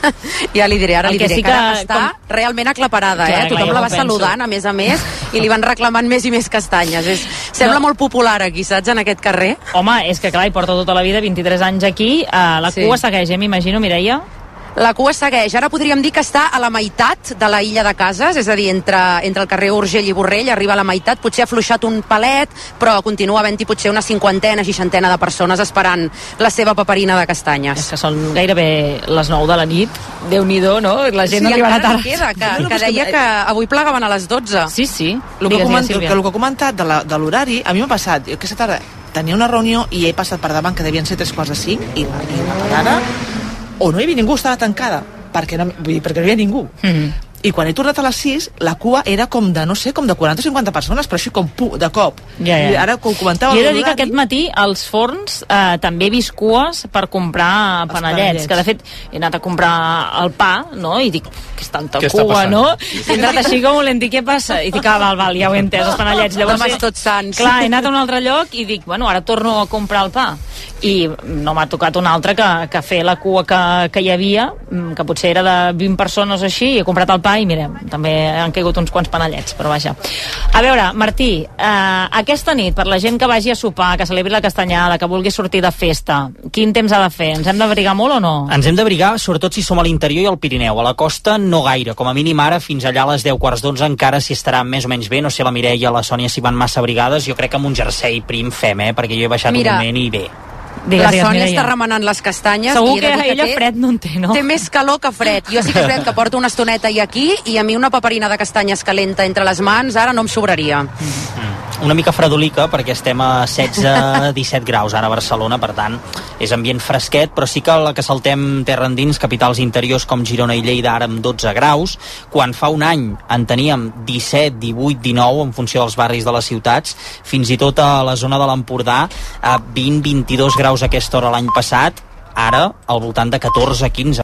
Ja li diré, ara El li que diré sí que, ara que està com- realment aclaparada, Clar, eh? clar, Tothom jo la m'ho va penso. saludant, a més a més, i li van reclamant més i més castanyes. És, sembla molt popular aquí, saps, en aquest carrer. Home, és que clar, hi porta tota la vida, vint-i-tres anys aquí, uh, la Sí. cua segueix, eh, m'imagino, Mireia? La cua segueix. Ara podríem dir que està a la meitat de la illa de cases, és a dir, entre, entre el carrer Urgell i Borrell, arriba a la meitat, potser ha afluixat un palet, però continua havent-hi potser una cinquantena, seixantena de persones esperant la seva paperina de castanyes. És que són gairebé les nou de la nit. Déu-n'hi-do, no? La gent sí, arribarà encara tard. en queda, que, No, no, que però és que- deia que avui plegaven a les dotze. Sí, sí. El que, Digues, coment, digues, que, Sílvia. el que he comentat de la- de l'horari, a mi m'ha passat, jo aquesta tarda tenia una reunió i he passat per davant que devien ser tres quarts de cinc i la, i la parada o no hi havia ningú, estava tancada perquè no, vull dir, perquè no hi havia ningú. Mm. I quan he tornat a les sis, la cua era com de, no sé, com de quaranta o cinquanta persones, però així com pu, de cop. Ja, ja. I ara que ho comentava... I he de dir que l'horari- aquest matí als forns eh, també he vist cues per comprar panellets, panellets. que de fet he anat a comprar el pa, no? I dic, que és tanta Què està cua, passant? no? I he entrat així com volent dir, què passa? I dic, ah, val, val, ja ho he entès, els panellets. Llavors, Demà és Tots Sants. Clar, he anat a un altre lloc i dic, bueno, ara torno a comprar el pa. I no m'ha tocat un altre que, que fer la cua que, que hi havia, mm, que potser era de vint persones o així, i he comprat el pa i mirem, també han caigut uns quants panellets, però vaja. A veure, Martí, eh, aquesta nit, per la gent que vagi a sopar, que celebri la castanyada, que vulgui sortir de festa, quin temps ha de fer? Ens hem d'abrigar molt o no? Ens hem d'abrigar, sobretot si som a l'interior i al Pirineu. A la costa no gaire, com a mínim ara fins allà a les deu quarts d'onze encara s'hi estarà més o menys bé. No sé la Mireia, la Sònia si van massa abrigades. Jo crec que amb un jersei prim fem, eh? Perquè jo he baixat Mira, un moment i bé. Digues, la digues, Sònia Mireia. està remenant les castanyes. Segur i he de que dir ella té- fred no en té, no? Té més calor que fred. Jo sí que és veritat que porto una estoneta i aquí, i a mi una paperina de castanyes calenta entre les mans ara no em sobraria. Una mica fredolica perquè estem a setze disset graus ara a Barcelona, per tant és ambient fresquet, però sí que la que saltem terra endins, capitals interiors com Girona i Lleida ara amb dotze graus, quan fa un any en teníem disset, divuit, dinou en funció dels barris de les ciutats, fins i tot a la zona de l'Empordà a vint, vint-i-dos graus a aquesta hora l'any passat, ara al voltant de catorze, quinze.